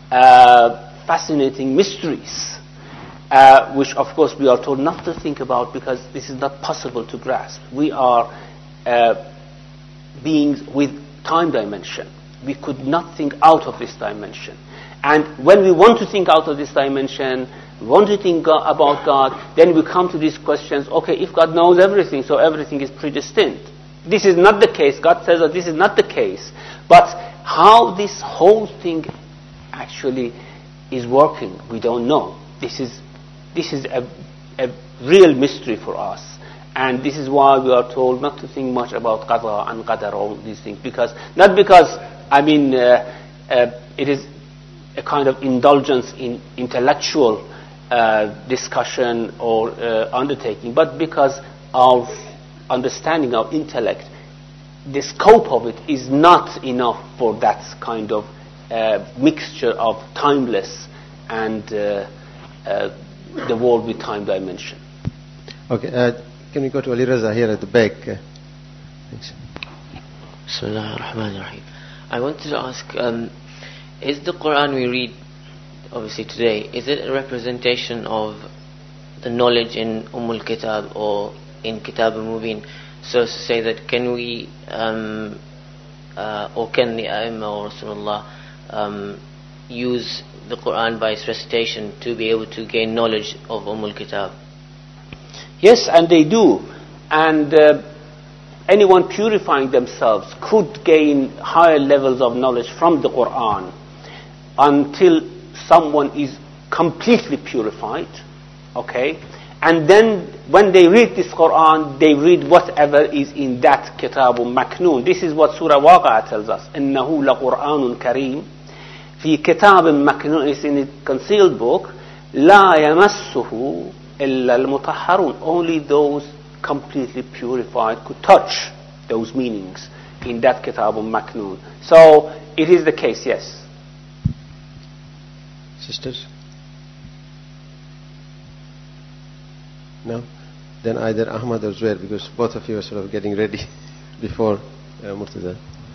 uh, fascinating mysteries, uh, which of course we are told not to think about because this is not possible to grasp. We are uh, beings with time dimension. We could not think out of this dimension. And when we want to think out of this dimension, we want to think go- about God, then we come to these questions, okay, if God knows everything, so everything is predestined. This is not the case. God says that this is not the case. But how this whole thing actually is working, we don't know. This is this is a, a real mystery for us. And this is why we are told not to think much about qada and qadar, all these things. Because, not because, I mean, uh, uh, it is a kind of indulgence in intellectual uh, discussion or uh, undertaking, but because our understanding, our intellect, the scope of it is not enough for that kind of uh, mixture of timeless and uh, uh, the world with time dimension. Okay, uh, can we go to Ali Raza here at the back? Uh, thanks. Bismillah ar-Rahman ar-Rahim. I wanted to ask, um, is the Quran we read, obviously today, is it a representation of the knowledge in Umm al-Kitab or in Kitab al-Mubin? So as to say that can we, um, uh, or can the Aimma or Rasulullah um, use the Quran by its recitation to be able to gain knowledge of Umm al-Kitab? Yes, and they do. And uh, anyone purifying themselves could gain higher levels of knowledge from the Quran until someone is completely purified, okay? And then when they read this Quran, they read whatever is in that Kitabun Maknoon. This is what Surah Waqi'ah tells us. إِنَّهُ لَقُرْآنٌ كَرِيمٌ فِي كِتَابٍ مَكْنُونٍ is in a concealed book. لَا يَمَسُّهُ إِلَّا الْمُطَهَّرُونَ. Only those completely purified could touch those meanings in that Kitabun Maknoon. So it is the case, yes. Sisters? No? Then either Ahmad or Zuhair, because both of you are sort of getting ready before uh, Murtaza.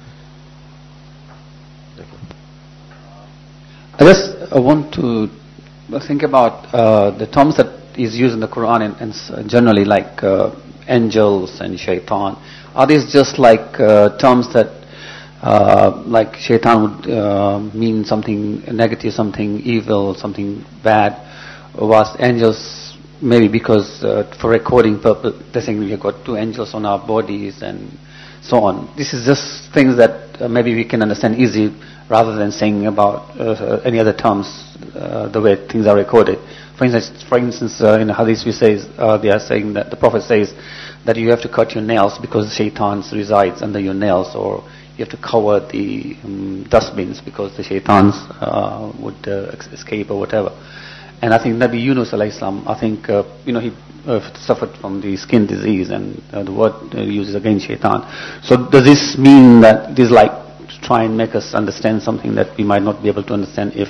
Okay. I just uh, want to think about uh, the terms that is used in the Quran and, and s- generally like uh, angels and shaitan. Are these just like uh, terms that uh, like shaitan would uh, mean something negative, something evil, something bad, whilst angels maybe because uh, for recording purpose, they're saying we've got two angels on our bodies and so on. This is just things that uh, maybe we can understand easily rather than saying about uh, any other terms, uh, the way things are recorded. For instance, for instance uh, in the hadith we say, uh, they are saying that the Prophet says that you have to cut your nails because shaitan resides under your nails, or you have to cover the um, dustbins because the shaitans uh, would uh, ex- escape or whatever. And I think Nabi Yunus alayhi salam, I think, uh, you know, he uh, suffered from the skin disease, and uh, the word uh, uses again shaitan. So does this mean that it is like to try and make us understand something that we might not be able to understand if,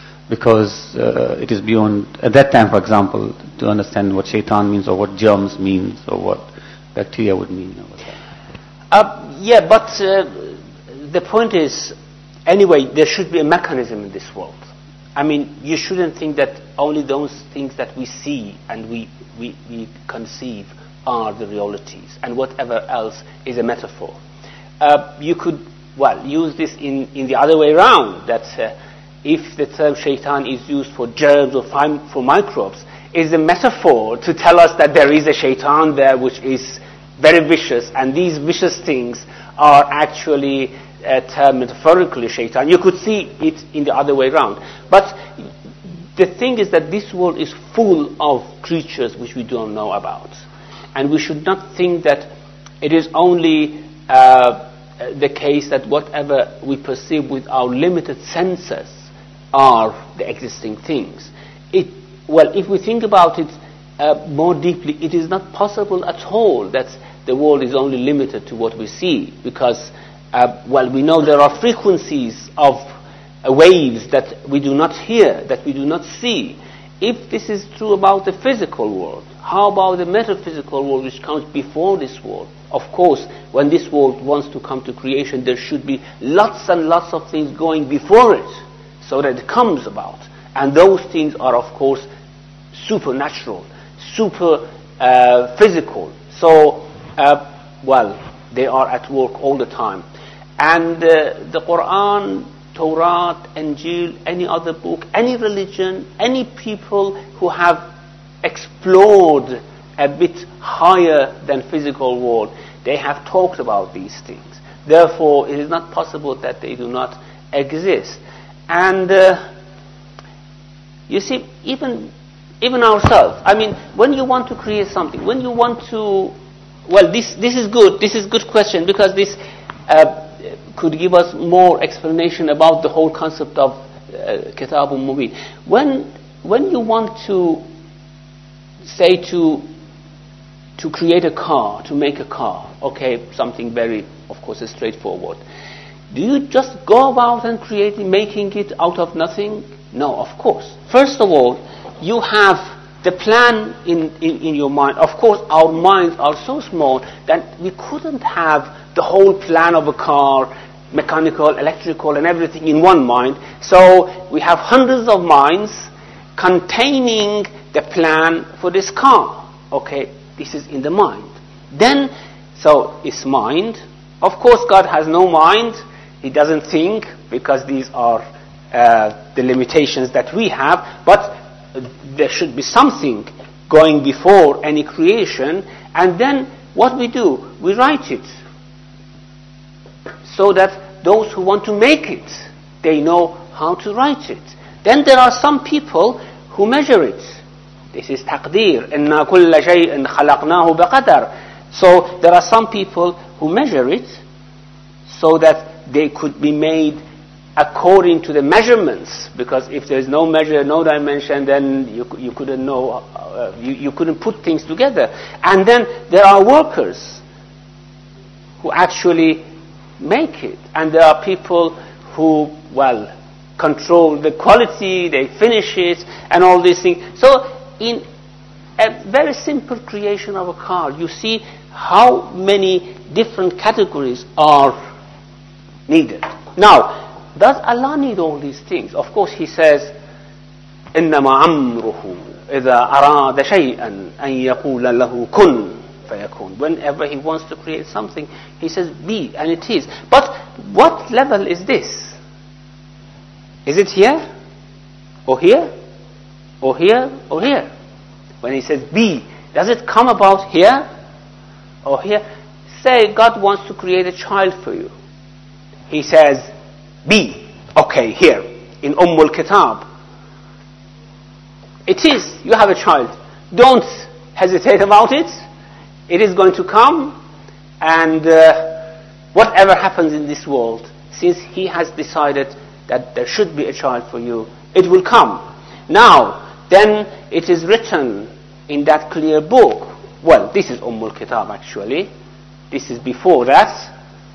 because uh, it is beyond, at that time, for example, to understand what shaitan means or what germs means or what bacteria would mean? Or whatever. Uh, yeah, but uh, the point is, anyway, there should be a mechanism in this world. I mean, you shouldn't think that only those things that we see and we, we, we conceive are the realities, and whatever else is a metaphor. Uh, you could, well, use this in, in the other way around, that uh, if the term shaitan is used for germs or fi- for microbes, is a metaphor to tell us that there is a shaitan there which is very vicious, and these vicious things are actually uh, termed metaphorically shaitan. You could see it in the other way around. But the thing is that this world is full of creatures which we don't know about. And we should not think that it is only uh, the case that whatever we perceive with our limited senses are the existing things. It, well, if we think about it uh, more deeply, it is not possible at all that the world is only limited to what we see, because, uh, well, we know there are frequencies of uh, waves that we do not hear, that we do not see. If this is true about the physical world, how about the metaphysical world which comes before this world? Of course, when this world wants to come to creation, there should be lots and lots of things going before it, so that it comes about. And those things are, of course, supernatural, super uh, physical. So, uh, well, they are at work all the time. And uh, the Quran, Torah, Injil, any other book, any religion, any people who have explored a bit higher than physical world, they have talked about these things. Therefore, it is not possible that they do not exist. And uh, you see, even even ourselves, I mean, when you want to create something, when you want to, well, this this is good, this is good question, because this uh, could give us more explanation about the whole concept of uh, Kitabul Mubin. When when you want to, say, to to create a car, to make a car, okay, something very, of course, straightforward. Do you just go about and creating, making it out of nothing? No, of course. First of all, you have the plan in, in, in your mind. Of course, our minds are so small that we couldn't have the whole plan of a car, mechanical, electrical, and everything in one mind. So we have hundreds of minds containing the plan for this car. Okay, this is in the mind. Then, so it's mind. Of course, God has no mind. He doesn't think, because these are uh, the limitations that we have. But uh, there should be something going before any creation. And then what we do, we write it, so that those who want to make it, they know how to write it. Then there are some people who measure it. This is taqdeer. إِنَّا كُلَّ شَيْءٍ خَلَقْنَاهُ بِقَدَرٍ. So there are some people who measure it so that they could be made according to the measurements. Because if there is no measure, no dimension, then you you couldn't know, uh, you, you couldn't put things together. And then there are workers who actually make it, and there are people who, well, control the quality, they finish it, and all these things. So in a very simple creation of a car, you see how many different categories are needed. Now, does Allah need all these things? Of course, He says, إِنَّمَا عَمْرُهُ إِذَا أَرَادَ شَيْئًا أَن يَقُولَ لَهُ كُن فَيَكُونُ. Whenever He wants to create something, He says, be, and it is. But what level is this? Is it here? Or here? Or here? Or here? When He says be, does it come about here? Or here? Say God wants to create a child for you. He says, be. Okay, here, in Ummul Kitab. It is, you have a child. Don't hesitate about it. It is going to come, and uh, whatever happens in this world, since He has decided that there should be a child for you, it will come. Now, then it is written in that clear book. Well, this is Umm al-Kitab actually. This is before that,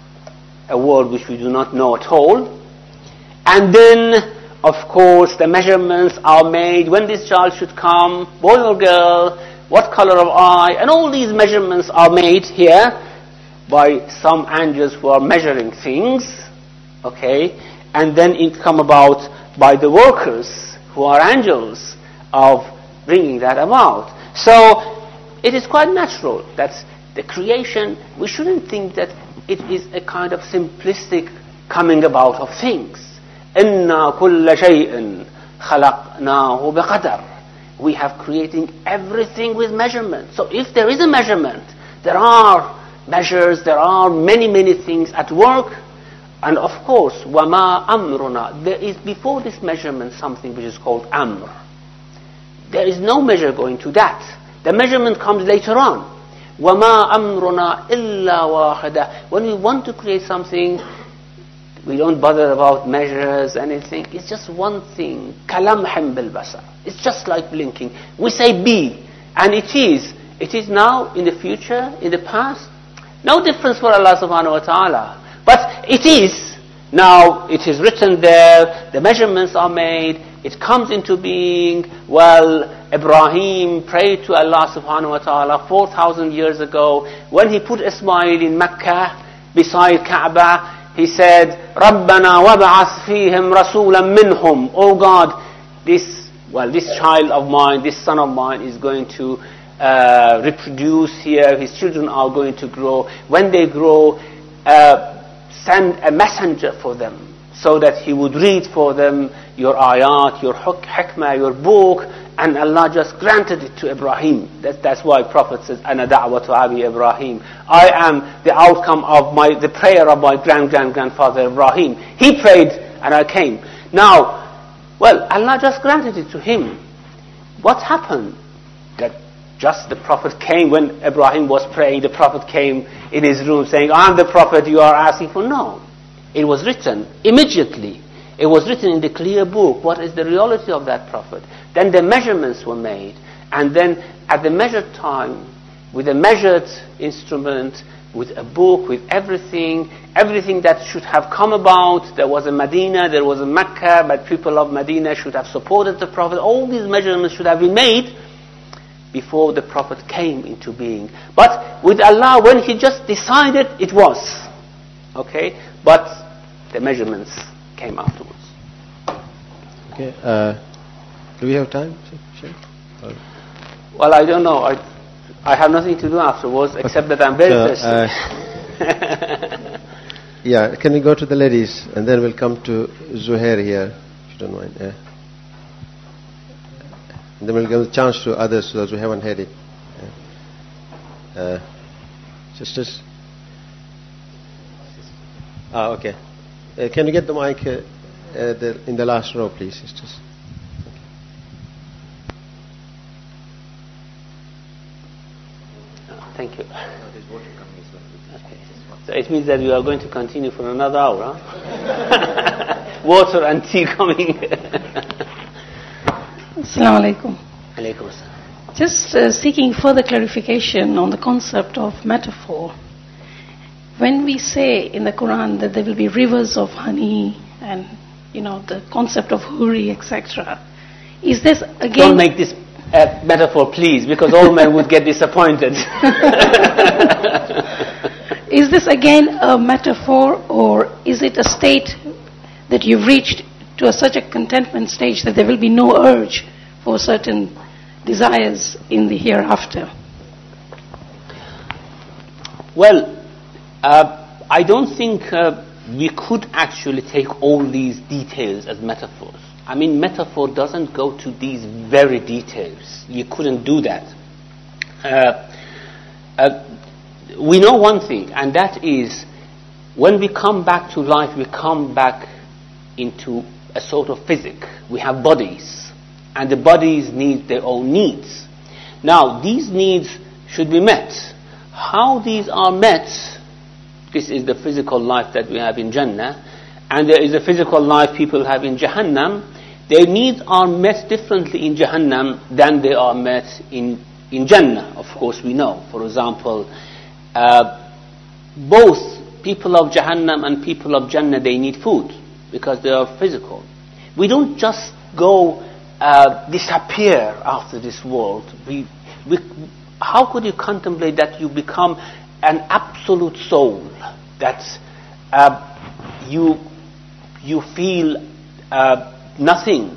a word which we do not know at all. And then, of course, the measurements are made when this child should come, boy or girl, what color of eye, and all these measurements are made here by some angels who are measuring things, okay, and then it come about by the workers who are angels of bringing that about. So it is quite natural that the creation, we shouldn't think that it is a kind of simplistic coming about of things. إِنَّا كُلَّ شَيْءٍ خَلَقْنَاهُ بِقَدَرٍ. We have creating everything with measurement. So if there is a measurement, there are measures, there are many, many things at work. And of course, وَمَا أَمْرُنَا. There is before this measurement something which is called amr. There is no measure going to that. The measurement comes later on. وَمَا أَمْرُنَا إِلَّا وَاحِدًا. When we want to create something, we don't bother about measures, anything. It's just one thing. كَلَمْحٍ بِالْبَصَرِ. It's just like blinking. We say be, and it is. It is now, in the future, in the past. No difference for Allah subhanahu wa ta'ala. But it is. Now, it is written there, the measurements are made, it comes into being. Well, Ibrahim prayed to Allah subhanahu wa ta'ala four thousand years ago. When he put Ismail in Mecca, beside Kaaba, he said, رَبَّنَا وَبَعَثْ فِيهِمْ رَسُولًا مِّنْهُمْ. Oh God, this, well, this child of mine, this son of mine is going to uh, reproduce here. His children are going to grow. When they grow, uh, send a messenger for them so that he would read for them your ayat, your hikmah, your book. And Allah just granted it to Ibrahim. That, that's why Prophet says, أَنَا دَعْوَةُ أَبِي Ibrahim. I am the outcome of my the prayer of my grand-grand-grandfather Ibrahim. He prayed and I came. Now, well, Allah just granted it to him. What happened? That just the Prophet came when Ibrahim was praying, the Prophet came in his room saying, I'm the Prophet you are asking for. No. It was written immediately. It was written in the clear book. What is the reality of that Prophet? Then the measurements were made. And then at the measured time, with a measured instrument, with a book, with everything, everything that should have come about. There was a Medina, there was a Mecca, but people of Medina should have supported the Prophet. All these measurements should have been made before the Prophet came into being. But with Allah, when He just decided, it was. Okay? But the measurements came afterwards. Okay. Uh, do we have time? Sure. Or well, I don't know. I, I have nothing to do afterwards except that I'm very so, thirsty. Uh, yeah, can we go to the ladies and then we'll come to Zuhair here, if you don't mind. Yeah. And then we'll give a chance to others, those who haven't had it. Yeah. Uh, sisters? Ah, okay. Uh, can you get the mic uh, uh, the, in the last row, please, sisters? Thank you. Okay. So it means that we are going to continue for another hour, huh? Water and tea coming. Assalamu alaikum. Alaikum assalam. Just uh, seeking further clarification on the concept of metaphor. When we say in the Quran that there will be rivers of honey and, you know, the concept of huri, et cetera, is this again... Don't make this a metaphor, please, because all men would get disappointed. Is this again a metaphor, or is it a state that you've reached to a, such a contentment stage that there will be no urge for certain desires in the hereafter? Well, Uh, I don't think uh, we could actually take all these details as metaphors. I mean, metaphor doesn't go to these very details. You couldn't do that. Uh, uh, we know one thing, and that is, when we come back to life, we come back into a sort of physic. We have bodies, and the bodies need their own needs. Now, these needs should be met. How these are met, this is the physical life that we have in Jannah, and there is a physical life people have in Jahannam. their needs are met differently in Jahannam than they are met in, in Jannah. Of course, we know. For example, uh, both people of Jahannam and people of Jannah, they need food because they are physical. We don't just go uh, disappear after this world. We, we, how could you contemplate that you become an absolute soul, that uh, you you feel uh, nothing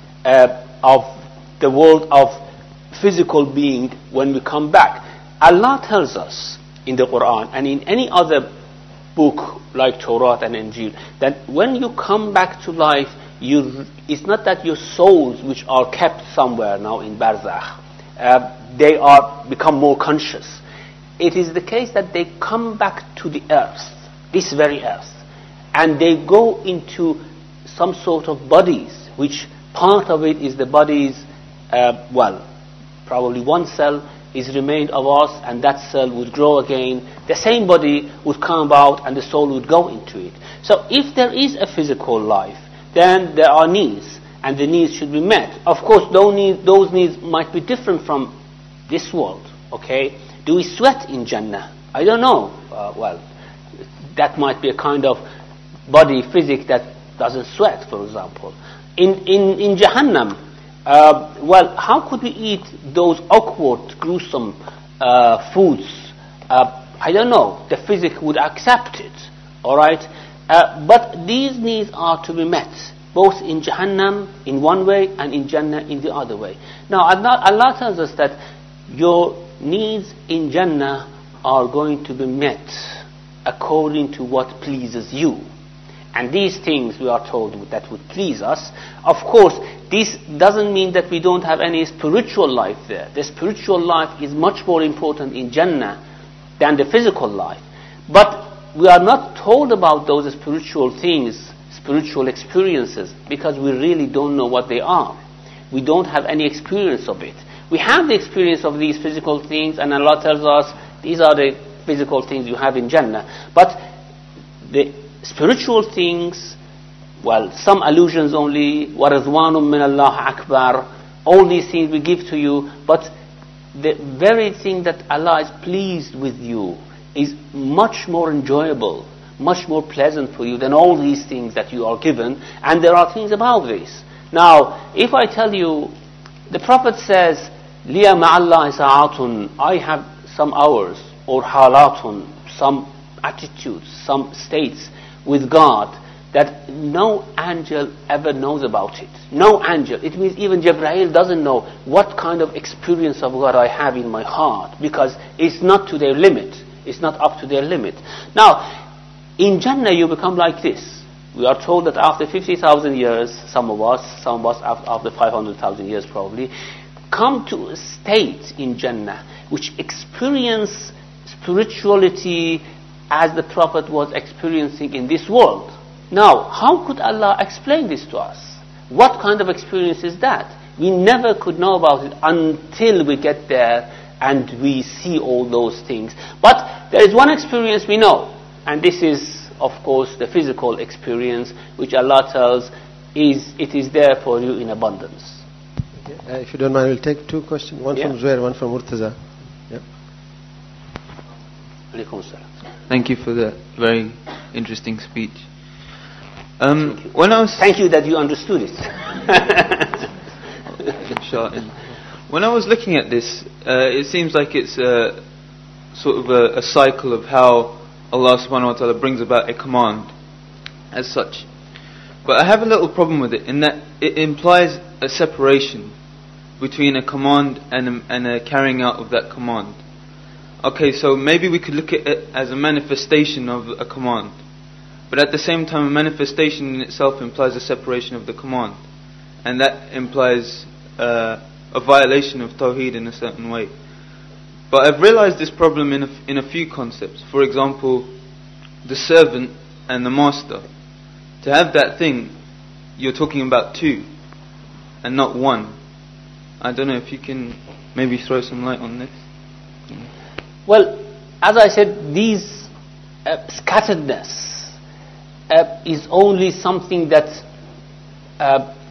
uh, of the world of physical being when we come back? Allah tells us in the Quran and in any other book like Torah and Injil that when you come back to life, you, it's not that your souls which are kept somewhere now in Barzakh, uh, they are become more conscious. It is the case that they come back to the earth, this very earth, and they go into some sort of bodies, which part of it is the bodies, uh, well, probably one cell is remained of us, and that cell would grow again. The same body would come about, and the soul would go into it. So if there is a physical life, then there are needs, and the needs should be met. Of course, those needs, those needs might be different from this world, okay? Do we sweat in Jannah? I don't know. Uh, well, that might be a kind of body physics that doesn't sweat, for example. In, in, in Jahannam, uh, well, how could we eat those awkward, gruesome uh, foods? Uh, I don't know. The physics would accept it, all right? Uh, but these needs are to be met, both in Jahannam in one way and in Jannah in the other way. Now, Allah, Allah tells us that your needs in Jannah are going to be met according to what pleases you. And these things we are told that would please us. Of course, this doesn't mean that we don't have any spiritual life there. The spiritual life is much more important in Jannah than the physical life. But we are not told about those spiritual things, spiritual experiences, because we really don't know what they are. We don't have any experience of it. We have the experience of these physical things, and Allah tells us these are the physical things you have in Jannah. But the spiritual things, well, some allusions only, وَرَضْوَانٌ مِّنَ اللَّهِ أَكْبَرُ, all these things we give to you, but the very thing that Allah is pleased with you is much more enjoyable, much more pleasant for you than all these things that you are given, and there are things about this. Now, if I tell you, the Prophet says, لِيَ مَعَ اللَّهِ سَاعَةٌ, I have some hours, or halatun, some attitudes, some states with God that no angel ever knows about it. No angel. It means even Jibreel doesn't know what kind of experience of God I have in my heart, because it's not to their limit. It's not up to their limit. Now, in Jannah you become like this. We are told that after fifty thousand years, some of us, some of us after five hundred thousand years probably, come to a state in Jannah which experience spirituality as the Prophet was experiencing in this world. Now, how could Allah explain this to us? What kind of experience is that? We never could know about it until we get there and we see all those things. But there is one experience we know, and this is, of course, the physical experience, which Allah tells is it is there for you in abundance. Okay. Uh, if you don't mind, we'll take two questions. One yeah. from Zuhair, one from Murtaza. Yeah. Thank you for the very interesting speech. Um, when I was Thank you that you understood it. When I was looking at this, uh, it seems like it's a, sort of a, a cycle of how Allah subhanahu wa ta'ala brings about a command as such. But I have a little problem with it in that it implies a separation between a command and a, and a carrying out of that command. Okay, so maybe we could look at it as a manifestation of a command. But at the same time, a manifestation in itself implies a separation of the command. And that implies uh, a violation of Tawheed in a certain way. But I've realized this problem in a, in a few concepts. For example, the servant and the master. To have that thing, you're talking about two and not one. I don't know if you can maybe throw some light on this. Well, as I said, these uh, scatteredness uh, is only something that uh,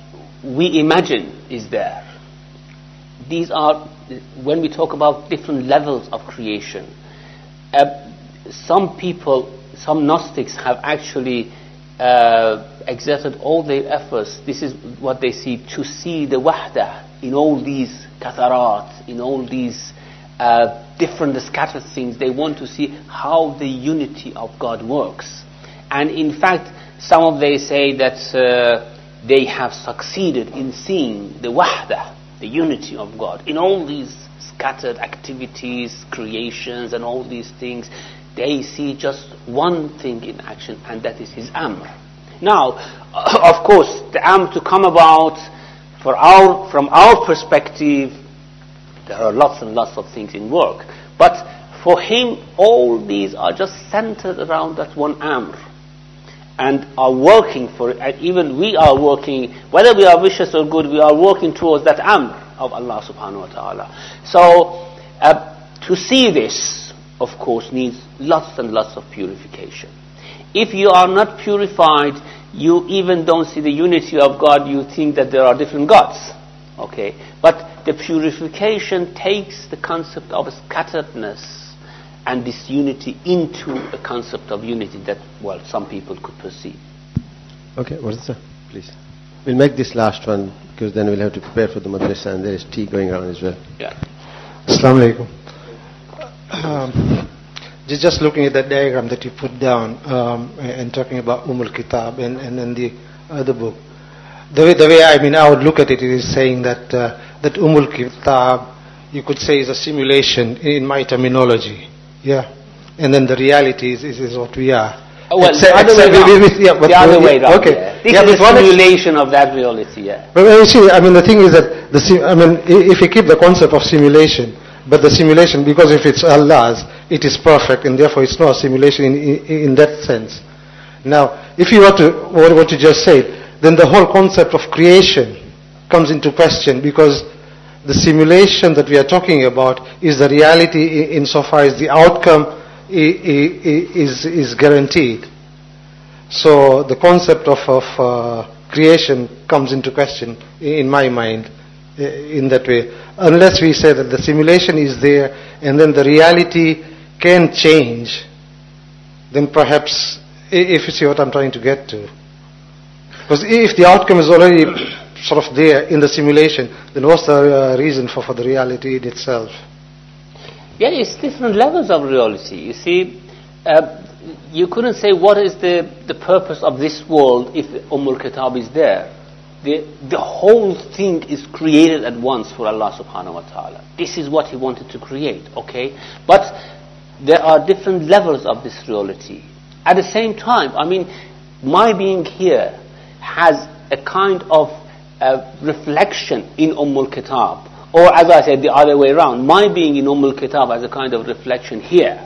we imagine is there. These are, when we talk about different levels of creation, uh, some people, some Gnostics have actually uh, exerted all their efforts, this is what they see, to see the wahda in all these katharat, in all these uh, different scattered things. They want to see how the unity of God works. And in fact, some of they say that uh, they have succeeded in seeing the wahda, the unity of God, in all these scattered activities, creations, and all these things. They see just one thing in action, and that is His Amr. Now, of course, the Amr to come about, for our, from our perspective, there are lots and lots of things in work. But for Him, all these are just centered around that one Amr, and are working for it. And even we are working, whether we are vicious or good, we are working towards that Amr of Allah subhanahu wa ta'ala. So, uh, to see this, of course, needs lots and lots of purification. If you are not purified, you even don't see the unity of God, you think that there are different gods. Okay? But the purification takes the concept of scatteredness and disunity into a concept of unity that, well, some people could perceive. Okay, what is that? Please. We'll make this last one, because then we'll have to prepare for the madrasa, and there is tea going around as well. Yeah. Assalamu alaikum. Um, just, just looking at that diagram that you put down, um, and talking about Umm al-Kitab and, and, and the other book, the way, the way I mean I would look at it, it is saying that uh, that Umm al-Kitab, you could say, is a simulation in my terminology. Yeah, and then the reality is, is, is what we are. Oh, well, except, the other way around. With, yeah, the other way around. Okay. Yeah. This yeah, is a simulation of that reality. Yeah. But you see, I mean, the thing is that the I mean, if you keep the concept of simulation, but the simulation, because if it's Allah's, it is perfect, and therefore it's not a simulation in, in, in that sense. Now, if you were to what, what you just said, then the whole concept of creation comes into question, because the simulation that we are talking about is the reality insofar as the outcome is, is guaranteed. So the concept of, of uh, creation comes into question in my mind in that way. Unless we say that the simulation is there and then the reality can change, then perhaps, if you see what I'm trying to get to. Because if the outcome is already sort of there in the simulation, then what's the uh, reason for, for the reality in itself? Yeah, it's different levels of reality. You see, uh, you couldn't say what is the, the purpose of this world if Umm al-Kitab is there. The, the whole thing is created at once for Allah subhanahu wa ta'ala. This is what He wanted to create, okay? But there are different levels of this reality. At the same time, I mean, my being here has a kind of uh, reflection in Umm al-Kitab. Or as I said, the other way around, my being in Umm al-Kitab has a kind of reflection here.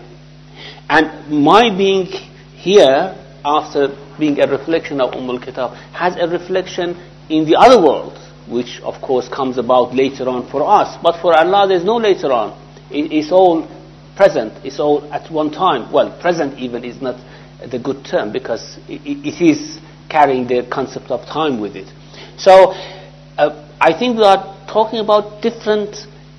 And my being here, after being a reflection of Umm al-Kitab, has a reflection in the other world, which of course comes about later on for us. But for Allah, there's no later on. It, it's all present. It's all at one time. Well, present even is not the good term, because it, it is carrying the concept of time with it. So, uh, I think we are talking about different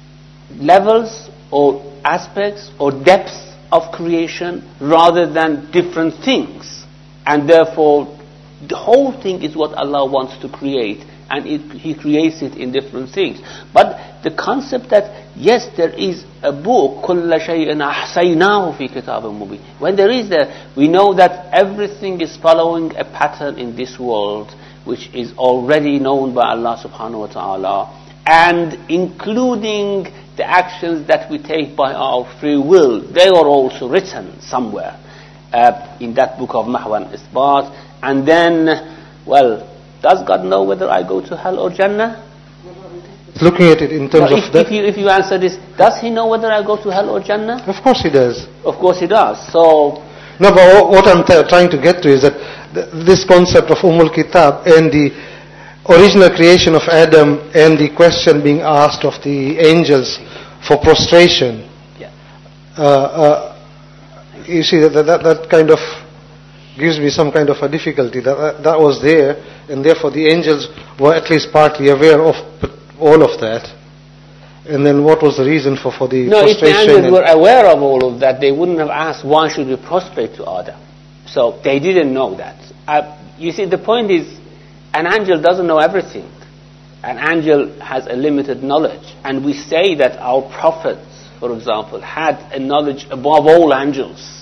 levels or aspects or depths of creation rather than different things. And therefore, the whole thing is what Allah wants to create, and it, He creates it in different things. But the concept that, yes, there is a book, كُلَّ شَيْءٍ أَحْصَيْنَاهُ فِي كِتَابٍ مُبِينٍ. When there is there, we know that everything is following a pattern in this world, which is already known by Allah subhanahu wa ta'ala, and including the actions that we take by our free will. They are also written somewhere uh, in that book of Mahwa and Isbat. And then, well, does God know whether I go to hell or Jannah? Looking at it in terms no, of if, that, if you if you answer this, does He know whether I go to hell or Jannah? Of course He does. Of course He does. So no, but what I'm t- trying to get to is that th- this concept of Umm al-Kitab and the original creation of Adam and the question being asked of the angels for prostration. Yeah. Uh, uh, you see that, that that kind of gives me some kind of a difficulty that uh, that was there, and therefore the angels were at least partly aware of all of that. And then what was the reason for, for the no, prostration? No, if the angels were aware of all of that, they wouldn't have asked, why should we prostrate to Adam? So they didn't know that. Uh, you see, the point is, an angel doesn't know everything. An angel has a limited knowledge. And we say that our prophets, for example, had a knowledge above all angels.